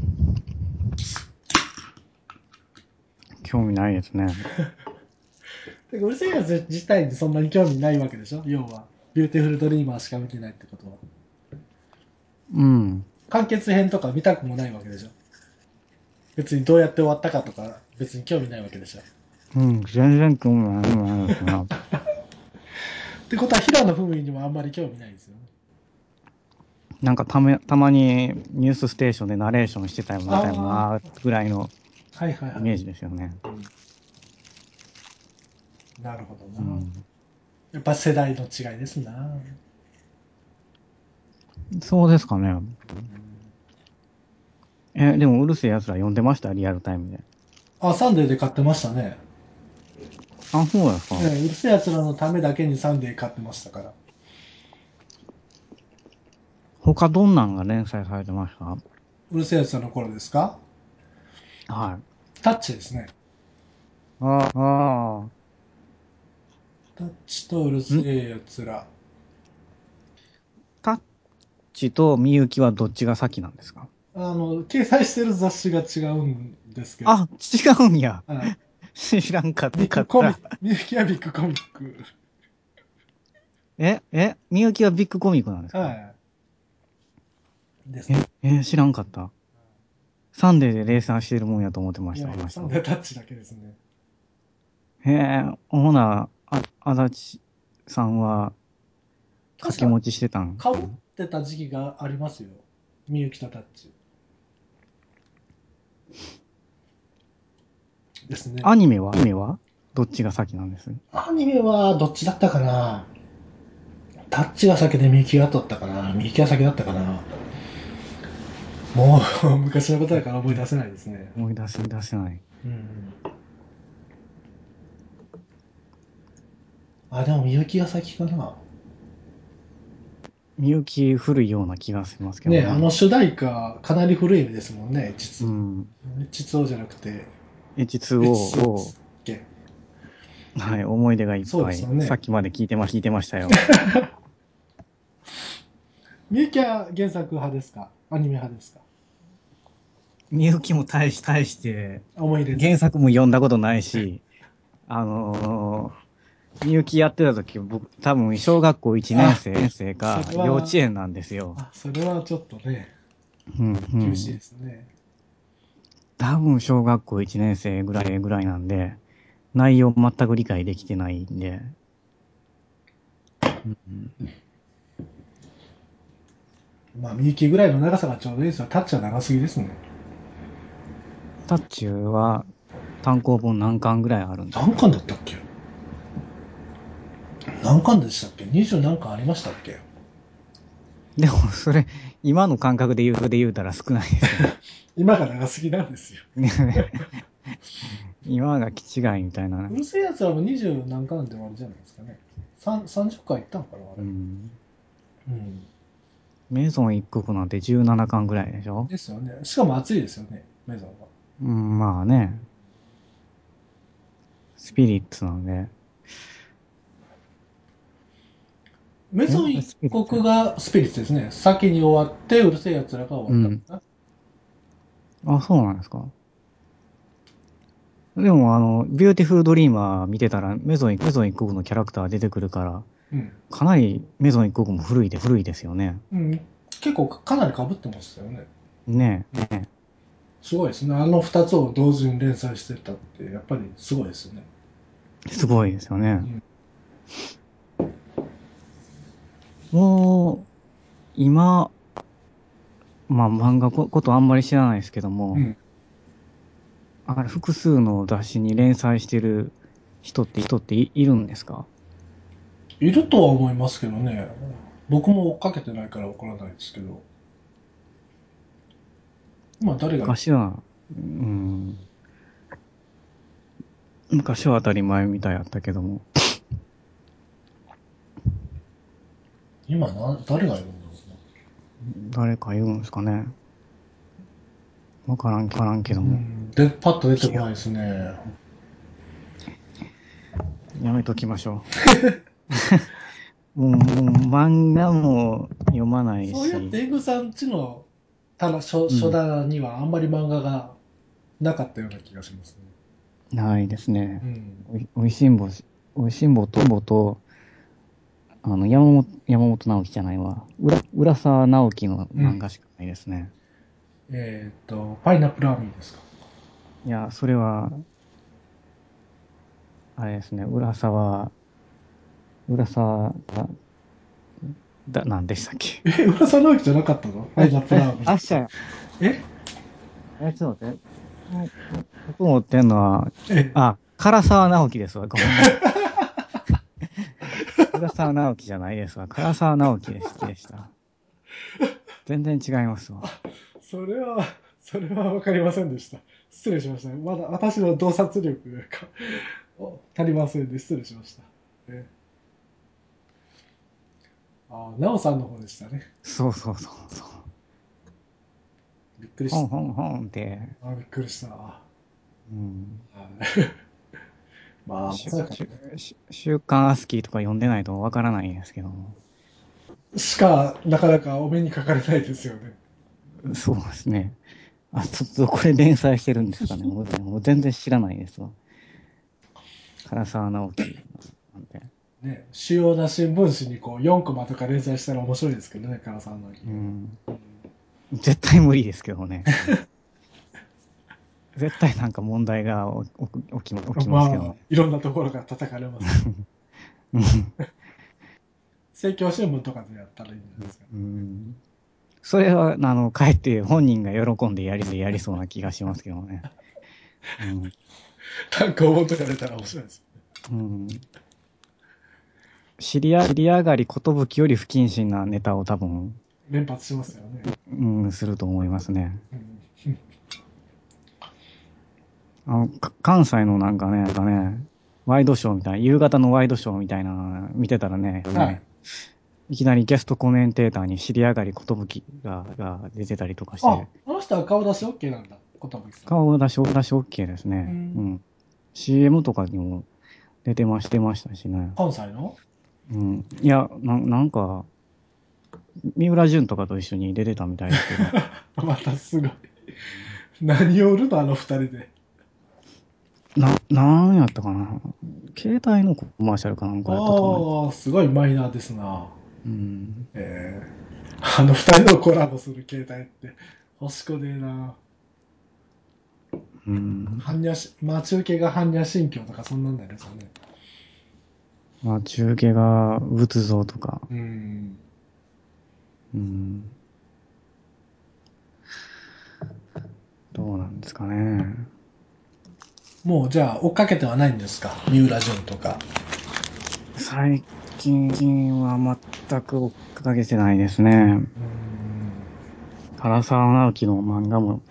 興味ないですね。 てかうるせえ奴自体にそんなに興味ないわけでしょ、要は。ビューティフルドリーマーしか見てないってことは。 うん。 完結編とか見たくもないわけでしょ。別にどうやって終わったかとか、別に興味ないわけでしょ。 うん、全然興味ないですね。 ってことは、平野文衣にもあんまり興味ないですよね。 なんかたまにニュースステーションでナレーションしてたよあな、ぐらいのあ、はいはいはい。 イメージですよね。 なるほどな。 うん。 やっぱ世代の違いですな。 そうですかね。でもうるせえ奴ら読んでましたリアルタイムで。 あ、サンデーで買ってましたね。 あ、そうですか。 うるせえ奴らのためだけにサンデー買ってましたから。 他どんなんが連載されてました？ うるせえ奴らの頃ですか？ はい。 タッチですね。 ああ、 タッチとうるせえ奴ら。 タッチとみゆきはどっちが先なんですか？ 掲載してる雑誌が違うんですけど。 あ、違うんや。 はい。 知らんかっビッグコミック、 た。 みゆきはビッグコミック。 みゆきはビッグコミックなんですか？ はい。ですね。 知らんかった。サンデーで連載してるもんやと思ってました、 いやいや、 あの人。 サンデータッチだけですね。 ほな、足立さんは掛確か、 け持ちしてたんかぶっかな？ てた時期がありますよ。みゆきとタッチ。ですね。 アニメはどっちが先なんです？ アニメはどっちだったかな。タッチが先でみゆきが取ったかな。みゆきが先だったかな。もう昔のことだから思い出せないですね。 思い出せない。 うん。あ、でもみゆきが先かな。 みゆき古いような気がしますけどね、 ね。 主題歌かなり古いですもんね。 うん。 実王じゃなくて、 H2O H2 でを、 すっけ。 はい、思い出がいっそうでぱい。 すよね。 さっきまで聞いてましたよ。 みゆきは原作派ですか、アニメ派ですか？ みゆきも大して、 思い入れず。 原作も読んだことないし、あのみゆきやってた時、僕、多分、小学校1年あ、 生か、 それ幼稚は、 園なんですよ。 それはちょっとね、 うんう厳しいでん。 すね。 多分、小学校1年生ぐらいなんで、内容全く理解できてないんで、うん、 まあ、みゆきぐらいの長さがちょうどいいですよ。タッチは長すぎですね。 タッチは単行本何巻ぐらいあるんです何か？ 巻だったっけ？何巻でしたっけ？ 20 何巻ありましたっけ？ でも、それ、今の感覚で言うたら少ないですよね。 今が長すぎなんですよ。 今が気違いみたいな。 うるせえやつはもう20何巻で終わりじゃないですかね。30巻いったのかな、あれ。 うん。 うん。 メゾン一国なんて17巻ぐらいでしょ？ ですよね。しかも暑いですよね、メゾンは。 うん、まあね。 スピリッツなんで。 メゾン一国がスピリッツですね。先に終わって、うるせえ奴らが終わったのかな。あ、そうなんですか。でもビューティフルドリーマー見てたら、メゾン一国のキャラクター出てくるから、 うん。 かなりメゾン一国も古いですよね。 うん。結構かなり被ってましたよね。 ねえ。 すごいですね。あの二つを同時に連載してたって、やっぱりすごいですよね。 すごいですよね。 うん。 もう、今、まあ漫画ことあんまり知らないですけども、 うん。 あれ複数の雑誌に連載してる人っているんですか？ いるとは思いますけどね。僕も追っかけてないからわからないですけど。まあ誰がいる。 昔は、うん、昔は当たり前みたいやったけども、 今誰がいるんだろ誰かいるんですかね。わからんけどうな。うも。 ん。で、パッと出てこないですね。 やめときましょう。もう漫画も読まないそうやっし、 てエグさんちの書うん、 棚にはあんまり漫画がなかったような気がしますね。 ないですね。 うん。 おいしんぼ、おいしんぼと、山本直樹じゃないわ。浦沢直樹のうん。 漫画しかないですね。 パイナップルアーミーですか。 いや、それは、あれですね、浦沢なんでしたっけ？ 浦沢直樹じゃなかったのパイナップルアーミー。 あっしゃ、 えちょっと待って。僕持ってんのは、 え、 唐沢直樹ですわ。ごめんなさい。浦沢直樹じゃないですわ。唐沢直樹でした。全然違いますわ。 それは、それはわかりませんでした。失礼しました。まだ私の洞察力が足りませんで、失礼しました。えなおさんの方でしたね。 そうそう。 びっくりした。 ほんって、 びっくりした。はうん。 いまあ、まさか週刊アスキーとか読んでないとわからないんですけども。 しか、なかなかお目にかかれないですよね。 そうですね。これ連載してるんですかね。もう全然知らないですわ。唐沢直樹なんて。 ね、主要な新聞紙にこう4コマとか連載したら面白いですけどね、唐沢直樹が。 うん。絶対無理ですけどね。絶対なんか問題が起きますけどまあ、 ね。 いろんなところが叩かれます。 うん。 政教新聞とかでやったらいいんじゃないですか。 うん。それは、かえって本人が喜んでやりそうな気がしますけどね。うん。 単行本とか出たら面白いです。 うん。知り上がり寿より不謹慎なネタを多分、 連発しますよね。 うん、すると思いますね。 うん、 関西のなんかね、ワイドショーみたいな、夕方のワイドショーみたいな、見てたらね、 はい。 いきなりゲストコメンテーターに知り上がり寿が出てたりとかしあ、 て、 あの人は顔出し OK なんだ、小田吹さん。 顔出し OK ですね。ううん。 ん。CM とかにも出ましたしね。 関西のうん。いや、なんか、三浦淳とかと一緒に出てたみたいですけど、 またすごい。何を売るのあの二人で。 なんやったかな。携帯のコマーシャルかなんかやったと思います。 ああ、すごいマイナーですな。 うん。 あの二人のコラボする携帯って欲しくねえな。 うん。 待ち受けが般若心経とかそんなんだよね、そね。 まあ、中継が仏像とか、 うん。 うん。どうなんですかね。 もうじゃあ追っかけてはないんですか三浦淳とか。 最近は全く追っかけてないですね。 うん。 唐沢直樹の漫画も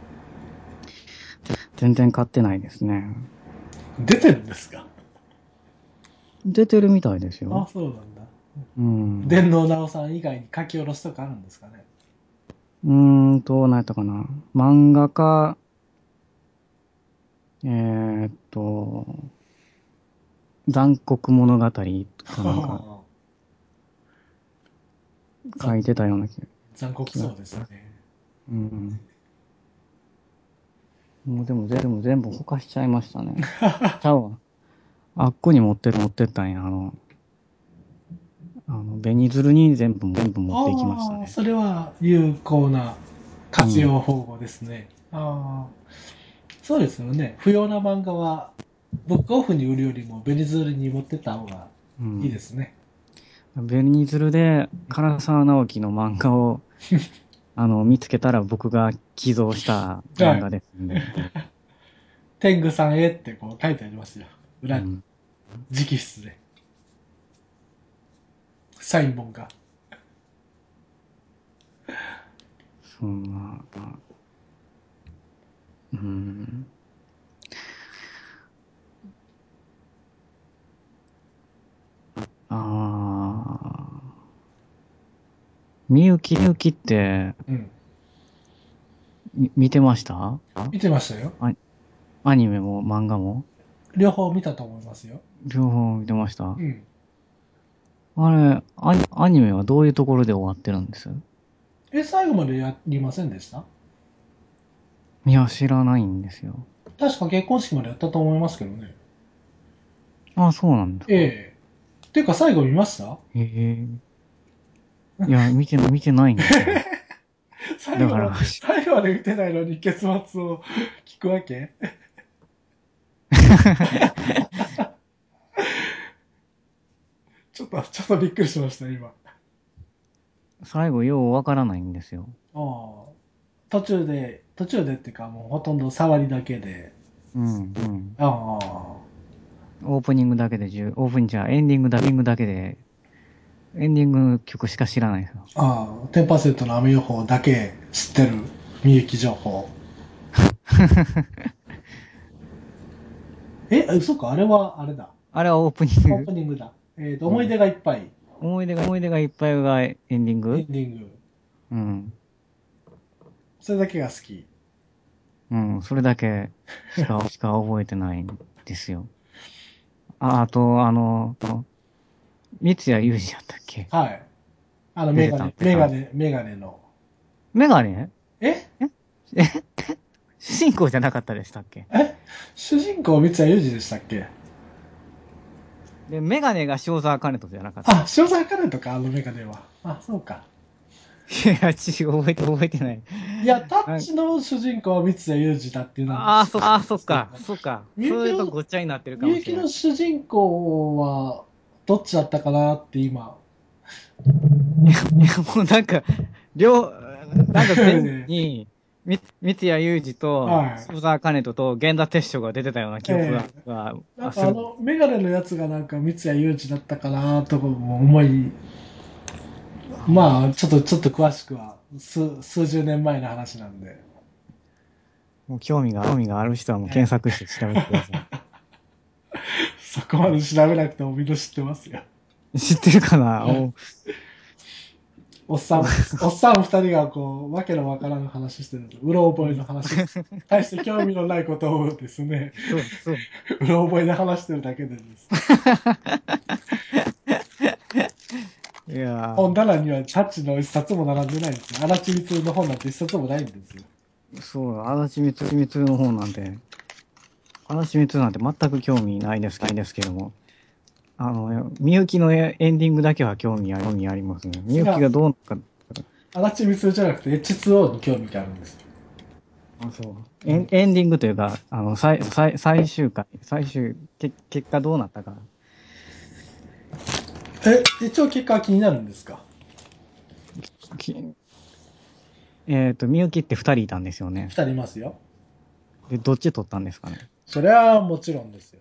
全然買ってないですね。 出てるんですか？ 出てるみたいですよ。 あ、そうなんだ。 うん。 電脳直さん以外に書き下ろしとかあるんですかね？ 何やったかな。漫画家、えーっと、 残酷物語とかなんか書いてたような気が。 残酷そうですね。 うん。もうでも全部ほかしちゃいましたね。ちゃうわ。あっこに持ってったんや。紅鶴に全部持っていきましたああ、 ね。 それは有効な活用方法ですね。ああ、そうですよね。不要な漫画は、ブックオフに売るよりもベニズールに持ってった方がうん。 いいですね。 紅鶴で唐沢直樹の漫画を、見つけたら僕が寄贈した漫はい。 画ですんで。 天狗さんへってこう書いてありますよ。裏に。 うん。 直筆で。サイン本が。 そんな、うん。あみゆきって、 うん。 見てました？ 見てましたよ。 あ、アニメも漫画も両方見たと思いますよ。 両方見てました？ うん。 あれ、アニメはどういうところで終わってるんです？ え、最後までやりませんでした？ いや、知らないんですよ。 確か結婚式までやったと思いますけどね。 あ、そうなんですか。 ええ。ていうか最後見ました？ へえ。いや、見てないんですよ。だから、 最後まで見てないのに結末を聞くわけ？ちょっとびっくりしました、今。 最後ようわからないんですよ。 ああ。途中でっていうかもうほとんど触りだけで。 うん、うん。 ああ。 オープニングだけでオープニングじゃエンディングだけで、エンディング曲しか知らないですよ。 ああ、10%の雨予報だけ知ってるみゆき情報。え、嘘か、あれは、あれだ。 あれはオープニオーング。 プニングだ。思いうん。 出がいっぱい。 思い出がいっぱいがエンディング。 エンディング。 うん。 それだけが好き。 うん。それだけしか覚えてないんですよ。あと、三谷裕二やったっけ？ はい。 出てたん。 メガネの。 メガネ？ えええ主人公じゃなかったでしたっけ？ え主人公三谷裕二でしたっけ？ で、メガネが塩沢兼人じゃなかった。 あ、塩沢カレンとか、あのメガネは。あ、そうか。 いや、覚えてない。 いや、タッなんチの主人公は三谷裕二だっていうのはそっか、そっか。それとみゆきの、 ごっちゃになってるかみゆもしれない。 きの主人公は、どっちだったかなって今。 いや、もうなんか、全部に、三谷裕二と、 はい。 塩沢兼人と、源田鉄章が出てたような記憶ええ、なんかする。 メガネのやつがなんか三谷裕二だったかなとかも思い、まあ、ちょっと詳しくは、数十年前の話なんで。 もう興味がある人はもう検え索して調べてくださえそこまで調べなくてもみんな知ってますよ。 い。知ってるかな？ おっさん二人がこう、わけのわからん話してるんです。うろ覚えの話して、大して興味のないことをですね、 そう。 うろ覚えで話してるだけでです。 いや本棚にはタッチの一冊も並んでないんですよ。足立光の本なんて一冊もないんですよ。 そう、足立光の方なんて、足立光なんて全く興味ないですけども、みゆきのエンディングだけは興味ありますね。みゆきそれは、 がどうなのか、 足立光じゃなくて H2O に興味があるんですよ。 そう。 うん。 エンディングというか、最終回、結果どうなったか。 一応結果は気になるんですか？ きみゆきって二人いたんですよね。 二人いますよ。 で、どっち取ったんですかね。 それはもちろんですよ。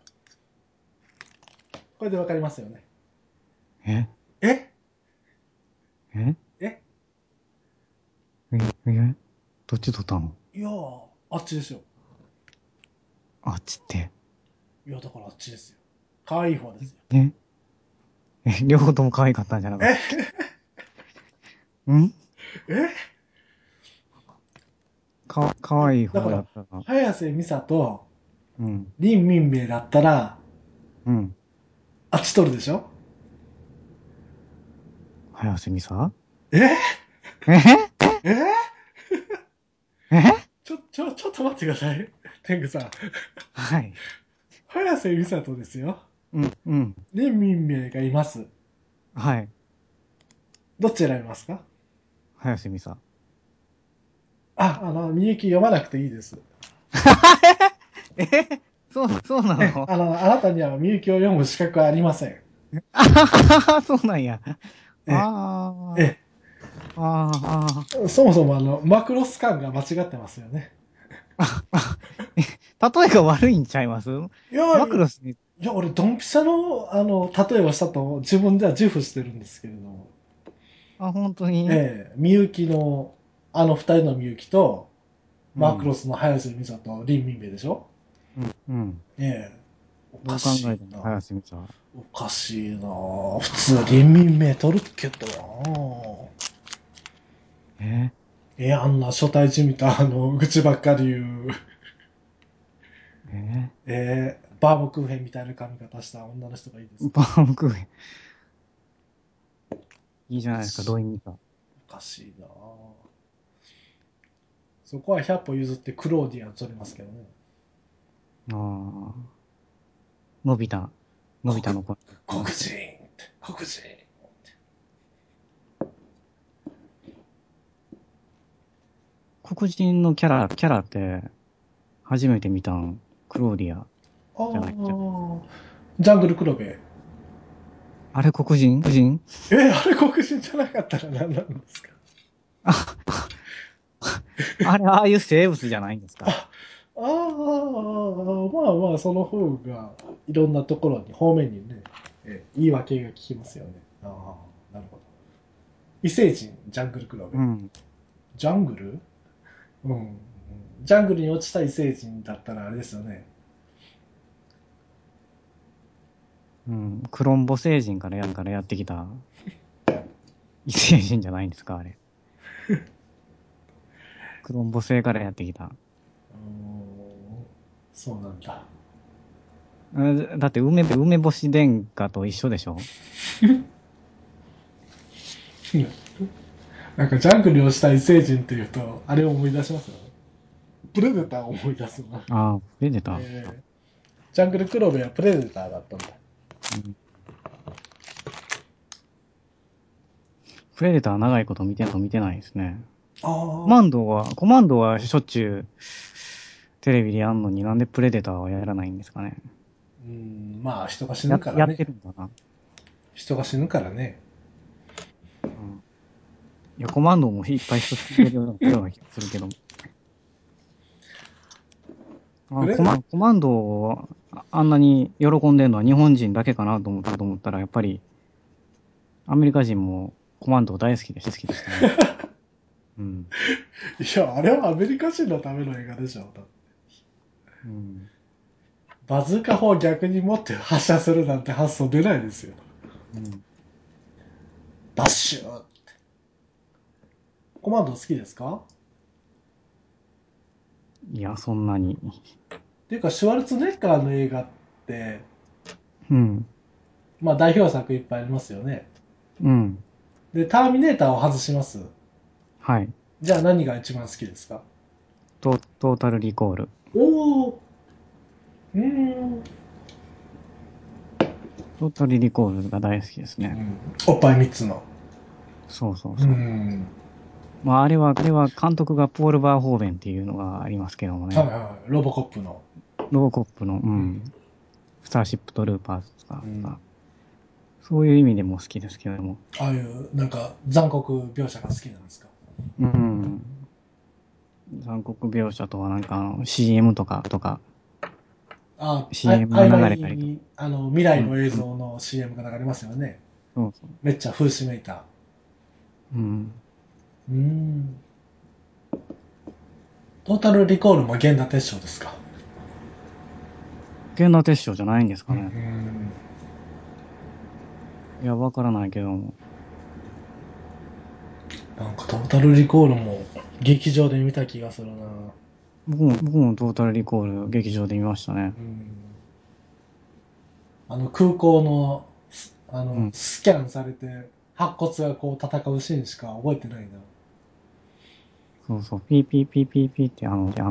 これでわかりますよね。 ええええええどっち取ったの？ いやあっちですよ。 あっちって。 いや、だからあっちですよ。可愛い方ですよ。 え両方とも可愛かったんじゃなかっえたっけ？んえ可愛い方だから、 だったら。 早瀬美沙とうん。 林民明だったら、 うん。 あっち取るでしょ？ 早瀬美沙。 ええええちょっと待ってください。天狗さん。 はい。 早瀬美里ですよ。 うん、うん。 林民名がいます。 はい。 どっち選びますか？ 早瀬美沙。 みゆき読まなくていいです。 えそうなの？ あなたにはみゆきを読む資格はありません。 あははは、そうなんや。 え、 あえ、 あ、あそもそもマクロス感が間違ってますよね。 あ、例えが悪いんちゃいます？ いやいや、 マクロスに、 俺、ドンピシャの、例えをしたと自分では自負してるんですけれども。 本当に？ みゆきの、二人のみゆきと、 うん、 マクロスの早瀬美里、林民兵でしょ？ うん、うん。 ええ、おどう考かしえてもいな。 早瀬美沙。 おかしいな。普通、林民名取るけどな。 えあんな初対地見た、愚痴ばっかり言う、 えバームクーヘンみたいな髪型した女の人がいいですか？ バームクーヘン。いいじゃおないですか、 かしい、 ドインミカ。 おかしいな。そこは100歩譲ってクローディアン取りますけどね。 ああ、のび太、のび太黒の声い黒ますけど。 人って、黒人。 黒人のキャラって、初めて見たん、クローディアあじゃないっけ？ あ、ジャングル黒部。 あれ黒人あれ黒人じゃなかったら何なんですか？ あ、あれ、ああいう生物じゃないんですか？ あまあまあ、その方が、いろんなところに、方面にね、言い訳が聞きますよね。ああ、なるほど。異星人、ジャングル黒部。 うん。 ジャングル、うん。ジャングルに落ちた異星人だったらあれですよね。 うん。クロンボ星人からやってきた異星人じゃないんですか、あれ。クロンボ星からやってきた。 そうなんだ。 だって梅干し殿下と一緒でしょ？ なんかジャングルに落ちた異星人っていうと、あれを思い出しますよね。プレデターを思い出すな。 ああ、出てた。 えジャングル黒部はプレデターだったんだ。 うん。プレデター長いこと見てないですね。 ああ、 コマンドはしょっちゅうテレビでやんのになんでプレデターはやらないんですかね。 まあ人が死ぬからやってね。 るんかな。 人が死ぬからね。 うん。いや、コマンドもいっぱい人死んでるような気がするけど。 プレデ、 コマンドをあんなに喜んでるのは日本人だけかなと思ったら、やっぱりアメリカ人もコマンド大好きでしたね。うん。 いや、あれはアメリカ人のための映画でしょ。 うん。 バズーカ砲を逆に持って発射するなんて発想出ないですよ。 うん。 ダッシュ。コマンド好きですか？ いや、そんなに。 っていうか、シュワルツェネッガーの映画って、 うん。 まあ代表作いっぱいありますよね。 うん。 で、ターミネーターを外します。 はい。 じゃあ何が一番好きですか？ トータルリコール。 おー、うーん。 トータルリコールが大好きですね。 うん、おっぱい3つの。うそう。 ん。 まあ、あれは監督がポール・バーホーベンっていうのがありますけどもね。 はいはい。ロボコップの。 ロボコップの、ううん。 ん。スターシップトルーパーズとか、 うん。 そういう意味でも好きですけども。 ああいう、なんか、残酷描写が好きなんですか？ うん。残酷描写とはなんかCM とか、CM が曖昧流れたりとか。 に、未来うん。 の映うん。 像の CM が流れますよね。 そうそう。 めっちゃ風刺めいた。 うん。 うーん。トータルリコールも源田鉄章ですか？ 源田鉄章じゃないんですうーかね。 ん。 いや、わからないけども。 なんかトータルリコールも劇場で見た気がするな。 僕もトータルリコール劇場で見ましたね。 うん。 空港の、 うん。 スキャンされて、白骨がこう戦うシーンしか覚えてないな。 そうそう、ピーピーピーピーピーって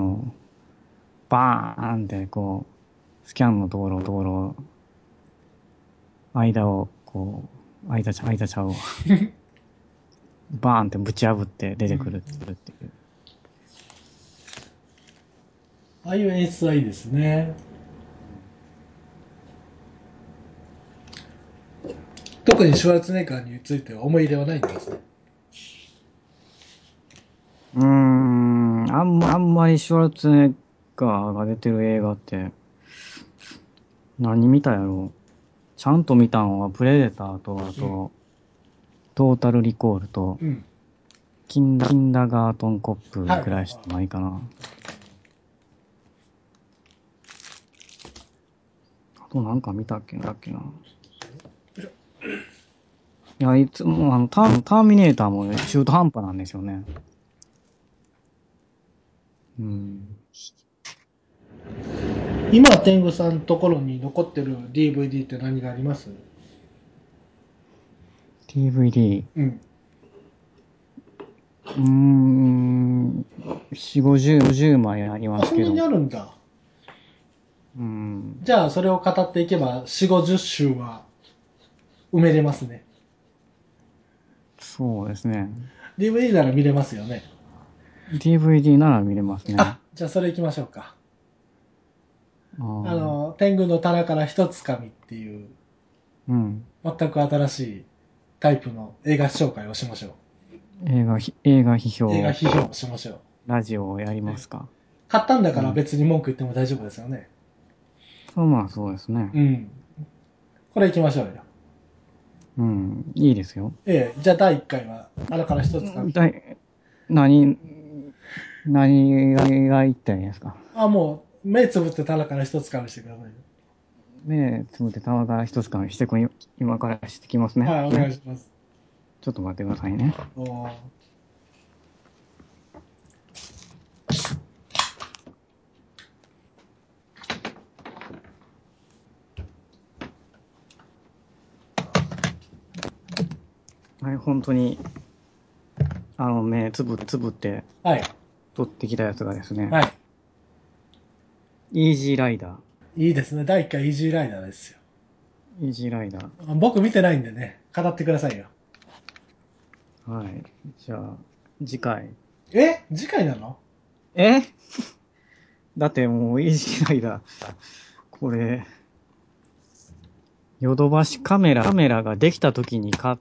バーンってこう、スキャンの道路、間をこう、間ちゃうわ。バーンってぶち破って出うん。 てくるっていう。 ああいう演出はいいですね。特にシュワルツェネッガーについては思い入れはないんですね。 あんまりシュワルツェネッガーが出てる映画って、何見たやろう。ちゃんと見たんはプレデターと、あうん。 と、トータルリコールと、 うん。 キンダガートンコップはいはいはぐらいしかないかな。あとなんか見たっけな。いや、いつもターミネーターも中途半端なんですよね。うん。 い。今、天狗さんのところに残ってる DVD って何があります？ DVD。 うん。 4、50枚ありまあ、そんなにすけど。 あるんだ。 うん。 じゃあ、それを語っていけば、4、50週は埋めれますね。 そうですね。 DVD なら見れますよね。 DVD なら見れますね。 あ、じゃあそれ行きましょうか。 ああ。 天狗の棚から一つかみっていう、 うん。 全く新しいタイプの映画紹介をしましょう。 映画批評映画批評をしましょう。 ラジオをやりまえすか？ 買ったんだからうん。 別に文句言っても大丈夫ですよね。 そう、まあそうですね。 うん。これ行きましょうよ。 うん。いいですよ。 じゃあ第1回は、棚から一つかみ。 だい、何、何が言ったらいいですか？ あ、もう、目つぶって棚から一つかみしてくださいよ。 ねえ、つぶって玉が一つかみして今からしてきますね。 はい、お願いします。 ちょっと待ってくださいね。 おー。 はい、本当に、目つぶってはい。 取ってきたやつがですね、 はい。 イージーライダー。 いいですね。第1回イージーライダーですよ。 イージーライダー。 僕見てないんでね、語ってくださいよ。 はい。じゃあ、次回。 次回なの？ えだってもうイージーライダー。これ、ヨドバシカメラができた時に買って、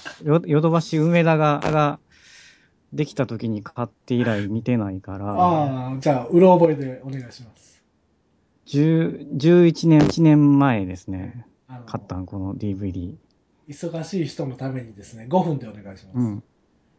ヨドバシ梅田ができた時に買って以来見てないから、 ああ、じゃあ、うろ覚えでお願いします。 1年前ですえーね。 あの、 買ったん、この DVD。 忙しい人のためにですね、5分でお願いします。 うん。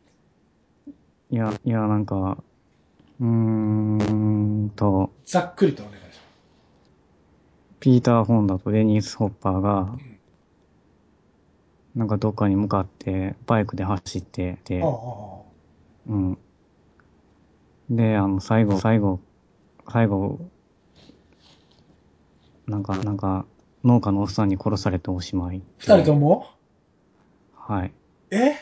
なんか、うーんと、 ざっくりとお願いします。 ピーター・ホンダとデニス・ホッパーが、 うん。 なんかどっかに向かってバイクで走ってあて、 あ、 うん。で、最後、なんか、農家のおっさんに殺されておしまいっ二ていう。 人とも？ はい。 え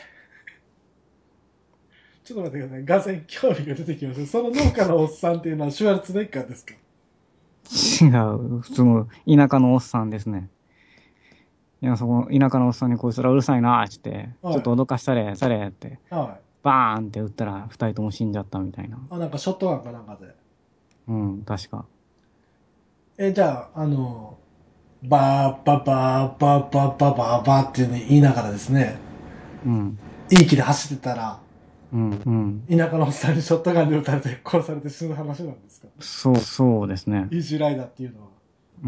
ちょっと待ってください。がぜん興味が出てきました。その農家のおっさんっていうのはシュワルツェネッガーですか？ 違う。普通の田舎のおっさんですね。いや、そこ、田舎のおっさんにこいつらうるさいなーって、ちょっはい。 と脅かされって、 はい。 バーンって撃ったら二人とも死んじゃったみたいな。 あ、なんかショットガンかなんかで。 うん、確か。 じゃあ、バーババーバーバーバーバーバーっていうの言いながらですね、 うん、 いい気で走ってたら、 うん、うん。 田舎のおっさんにショットガンで撃たれて殺されて死ぬ話なんですか？ そうですね。 イージーライダーっていうのは。 うん。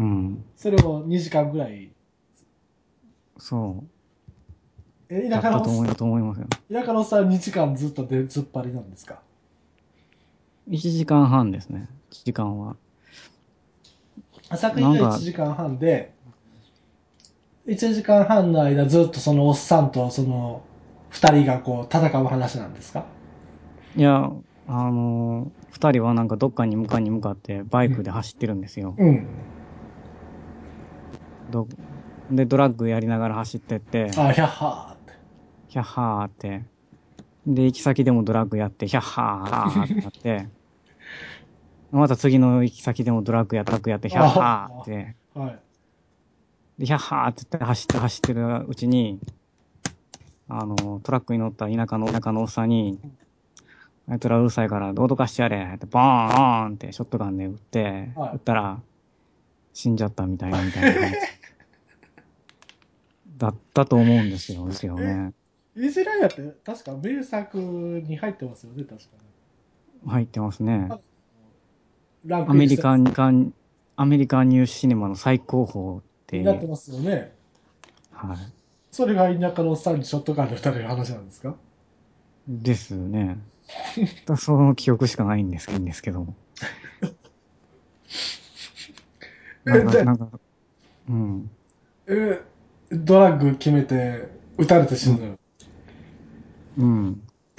それを2時間ぐらい。 そう。だ田舎のおっったと思いますよ。 田舎のおっさんは2時間ずっと出ずっぱりなんですか？ 1時間半ですね。時間は。 作品が1 なんか、 時間半で、1時間半の間ずっとそのおっさんとその2人がこう戦う話なんですか？ いや、二人はなんかどっかに向かってバイクで走ってるんですよ。 うん。 で、ドラッグやりながら走ってって、 あ、ヒャッハーって。 ヒャッハーって、で、行き先でもドラッグやって、ヒャッハーってなって、また次の行き先でもドラッグやって、ヒャッハーって、 はい。 で、ヒャッハーって言って走ってるうちに、トラックに乗った田舎のおっさんに、あいつらうるさいから脅かしてやれって、ボーンってショットガンで撃はい。 ったら、死んじゃったみたいな話だったと思うんですよえ、 ね。 イージーライダーって確か名作に入ってますよね、確かね。 入ってますね。 あランアクインしてメリカン、アメリカンニューシネマの最高峰っていう。 になってますよね。 はそれが田舎のおっさんにショットガンで撃たれる話なんですか？ い。ですね。その記憶しかないんですけども。 え、で、 なんか、うん。 え、ドラッグ決めて撃たれて死うん。 ぬ。 うん。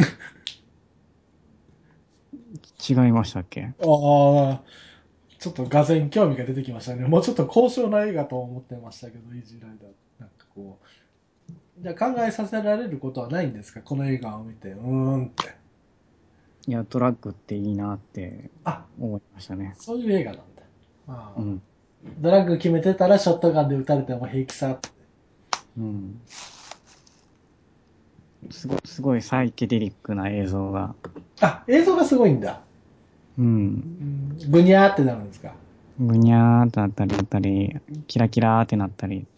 違いましたっけ？ ああ、ちょっと俄然興味が出てきましたね。もうちょっと高尚な映画と思ってましたけど、イージーライダー。なんかこう。じゃあ考えさせられることはないんですか、この映画を見て。って。 いや、トラックっていいなってあ、 思いましたね。 そういう映画なんだ。ああ、 うん。 ドラッグ決めてたらショットガンで撃たれても平気さ。 うん。すごいサイケデリックな映像が。 あ、映像がすごいんだ。 うん。 ブニャーってなるんですか。 ぐにゃーってなったり、キラキラーってなったり、 うん。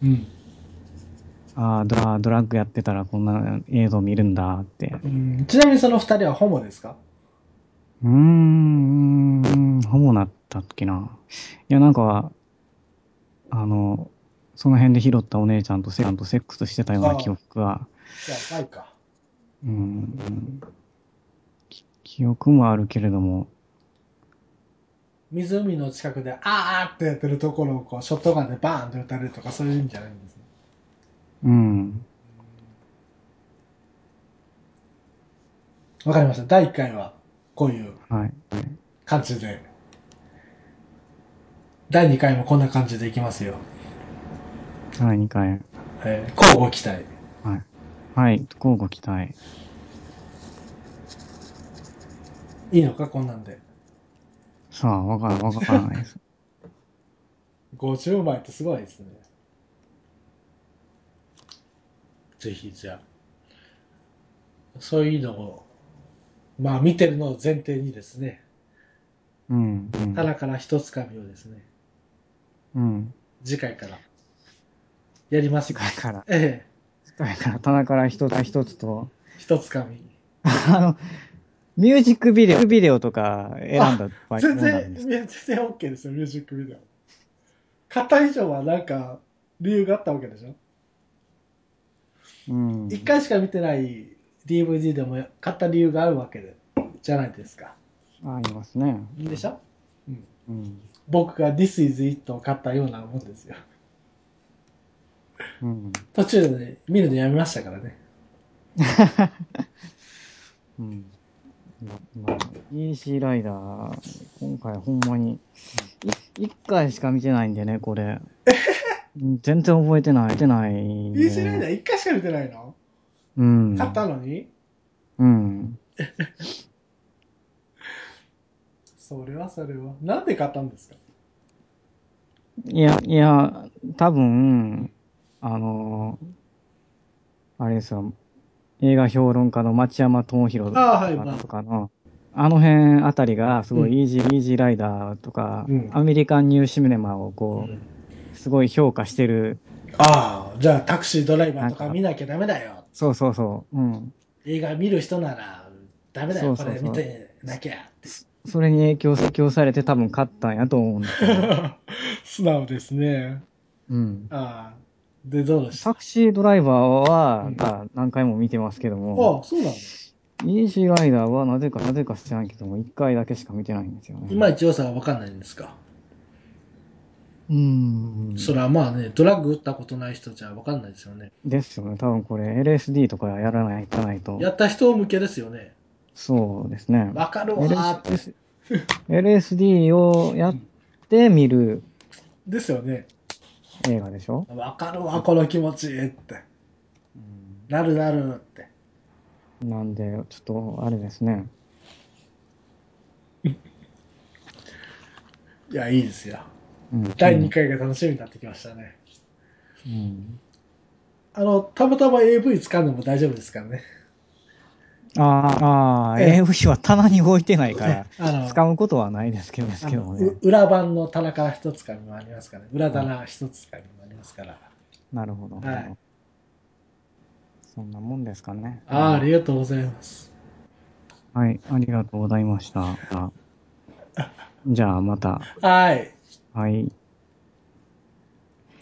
ドラッグやってたらこんな映像見るんだって。 ちなみにその二人はホモですか？ ホモなったっけな。いや、なんか、あの、その辺で拾ったお姉ちゃんとセックスしてたような記ああ、 憶が、 じゃあ、バイか。 うん、記憶もあるけれども、 湖の近くで、あーってやってるところをこうショットガンでバーンって撃たれるとかそういう意味じゃないんですね。 うん、 わかりました。第1回はこういうはい。 感じで、第2回もこんな感じでいきますよ。 第2回。 交互期待。 はい。はい、交互期待。 いいのか、こんなんで。 さあ、わからないです。 50枚ってすごいですね。ぜひ、じゃあ、そういうのを、まあ見てるのを前提にですね、 うん、うん、 棚から一つかみをですね、 うん。 次回からやります次ね。 回から、 ええ、 棚から一つと、 一つかみ。 あの、ミュージックビデオとか選んあ、 だ場合どうなる全然、 んですか？ 全然 OK ですよ、ミュージックビデオ。買った以上はなんか、理由があったわけでしょ？ うん。 一回しか見てない DVD でも買った理由があるわけで、じゃないですか。 ありますね。 いいでしょ？うん。 うん。 僕が This is It を買ったようなもんですよ。 うん。 途中で見るのやめましたからね。 うん。イージーライダー、今回ほんまに、一回しか見てないんでね、これ。全然覚えてないんでね。 イージーライダー一回しか見てないの？ う買ったん。 のに？ うん。 それはそれは。なんで買ったんですか？ いや、多分、あの、あれですよ、映画評論家の町山智博ああ、はい、まあ。 とかの、あの辺あたりがすうん。 ごいイージーライダーとか、 うん。 アメリカンニューシネマをこうん。 う、すごい評価してる、 ああ、じゃあタクシードライバーとかなんか、 見なきゃダメだよ。 そう、うん。 映画見る人ならダメだよ、これ見そう。 てなきゃって。 それに影響されて多分勝ったんやと思うんですよね。 素直ですね。 うん。 ああ。で、どうでした？ タクシードライバーは、 うん。 何回も見てますけども、 ああ、そうなんだ。 イージーライダーはなぜか知らんけども、一回だけしか見てないんですよね。 いまいち良さがわかんないんですか？ うーん。 それはまあね、ドラッグ打ったことない人じゃわかんないですよね。 ですよね。多分これ LSD とかいかないと。 やった人向けですよね。 そうですね。 わかるわーって。 LSD をやってみるですよね。 映画でしょ？ わかるわ、この気持ちって。なるなるって。 なんで、ちょっと、あれですね。 いや、いいですよ。 うん。 第2回が楽しみになってきましたね。 うん。 たまたま AV 掴んでも大丈夫ですからね。え AV は棚に置いてないかえ、 ら、使うことはないですけどね。 裏版の棚から一つ紙もありますから、ね、裏棚一つ紙もありますから。 なるほど。 はい。 そんなもんですかね。 ありがとうございます。 はい、ありがとうございました。じゃあまた。 はい。 はい。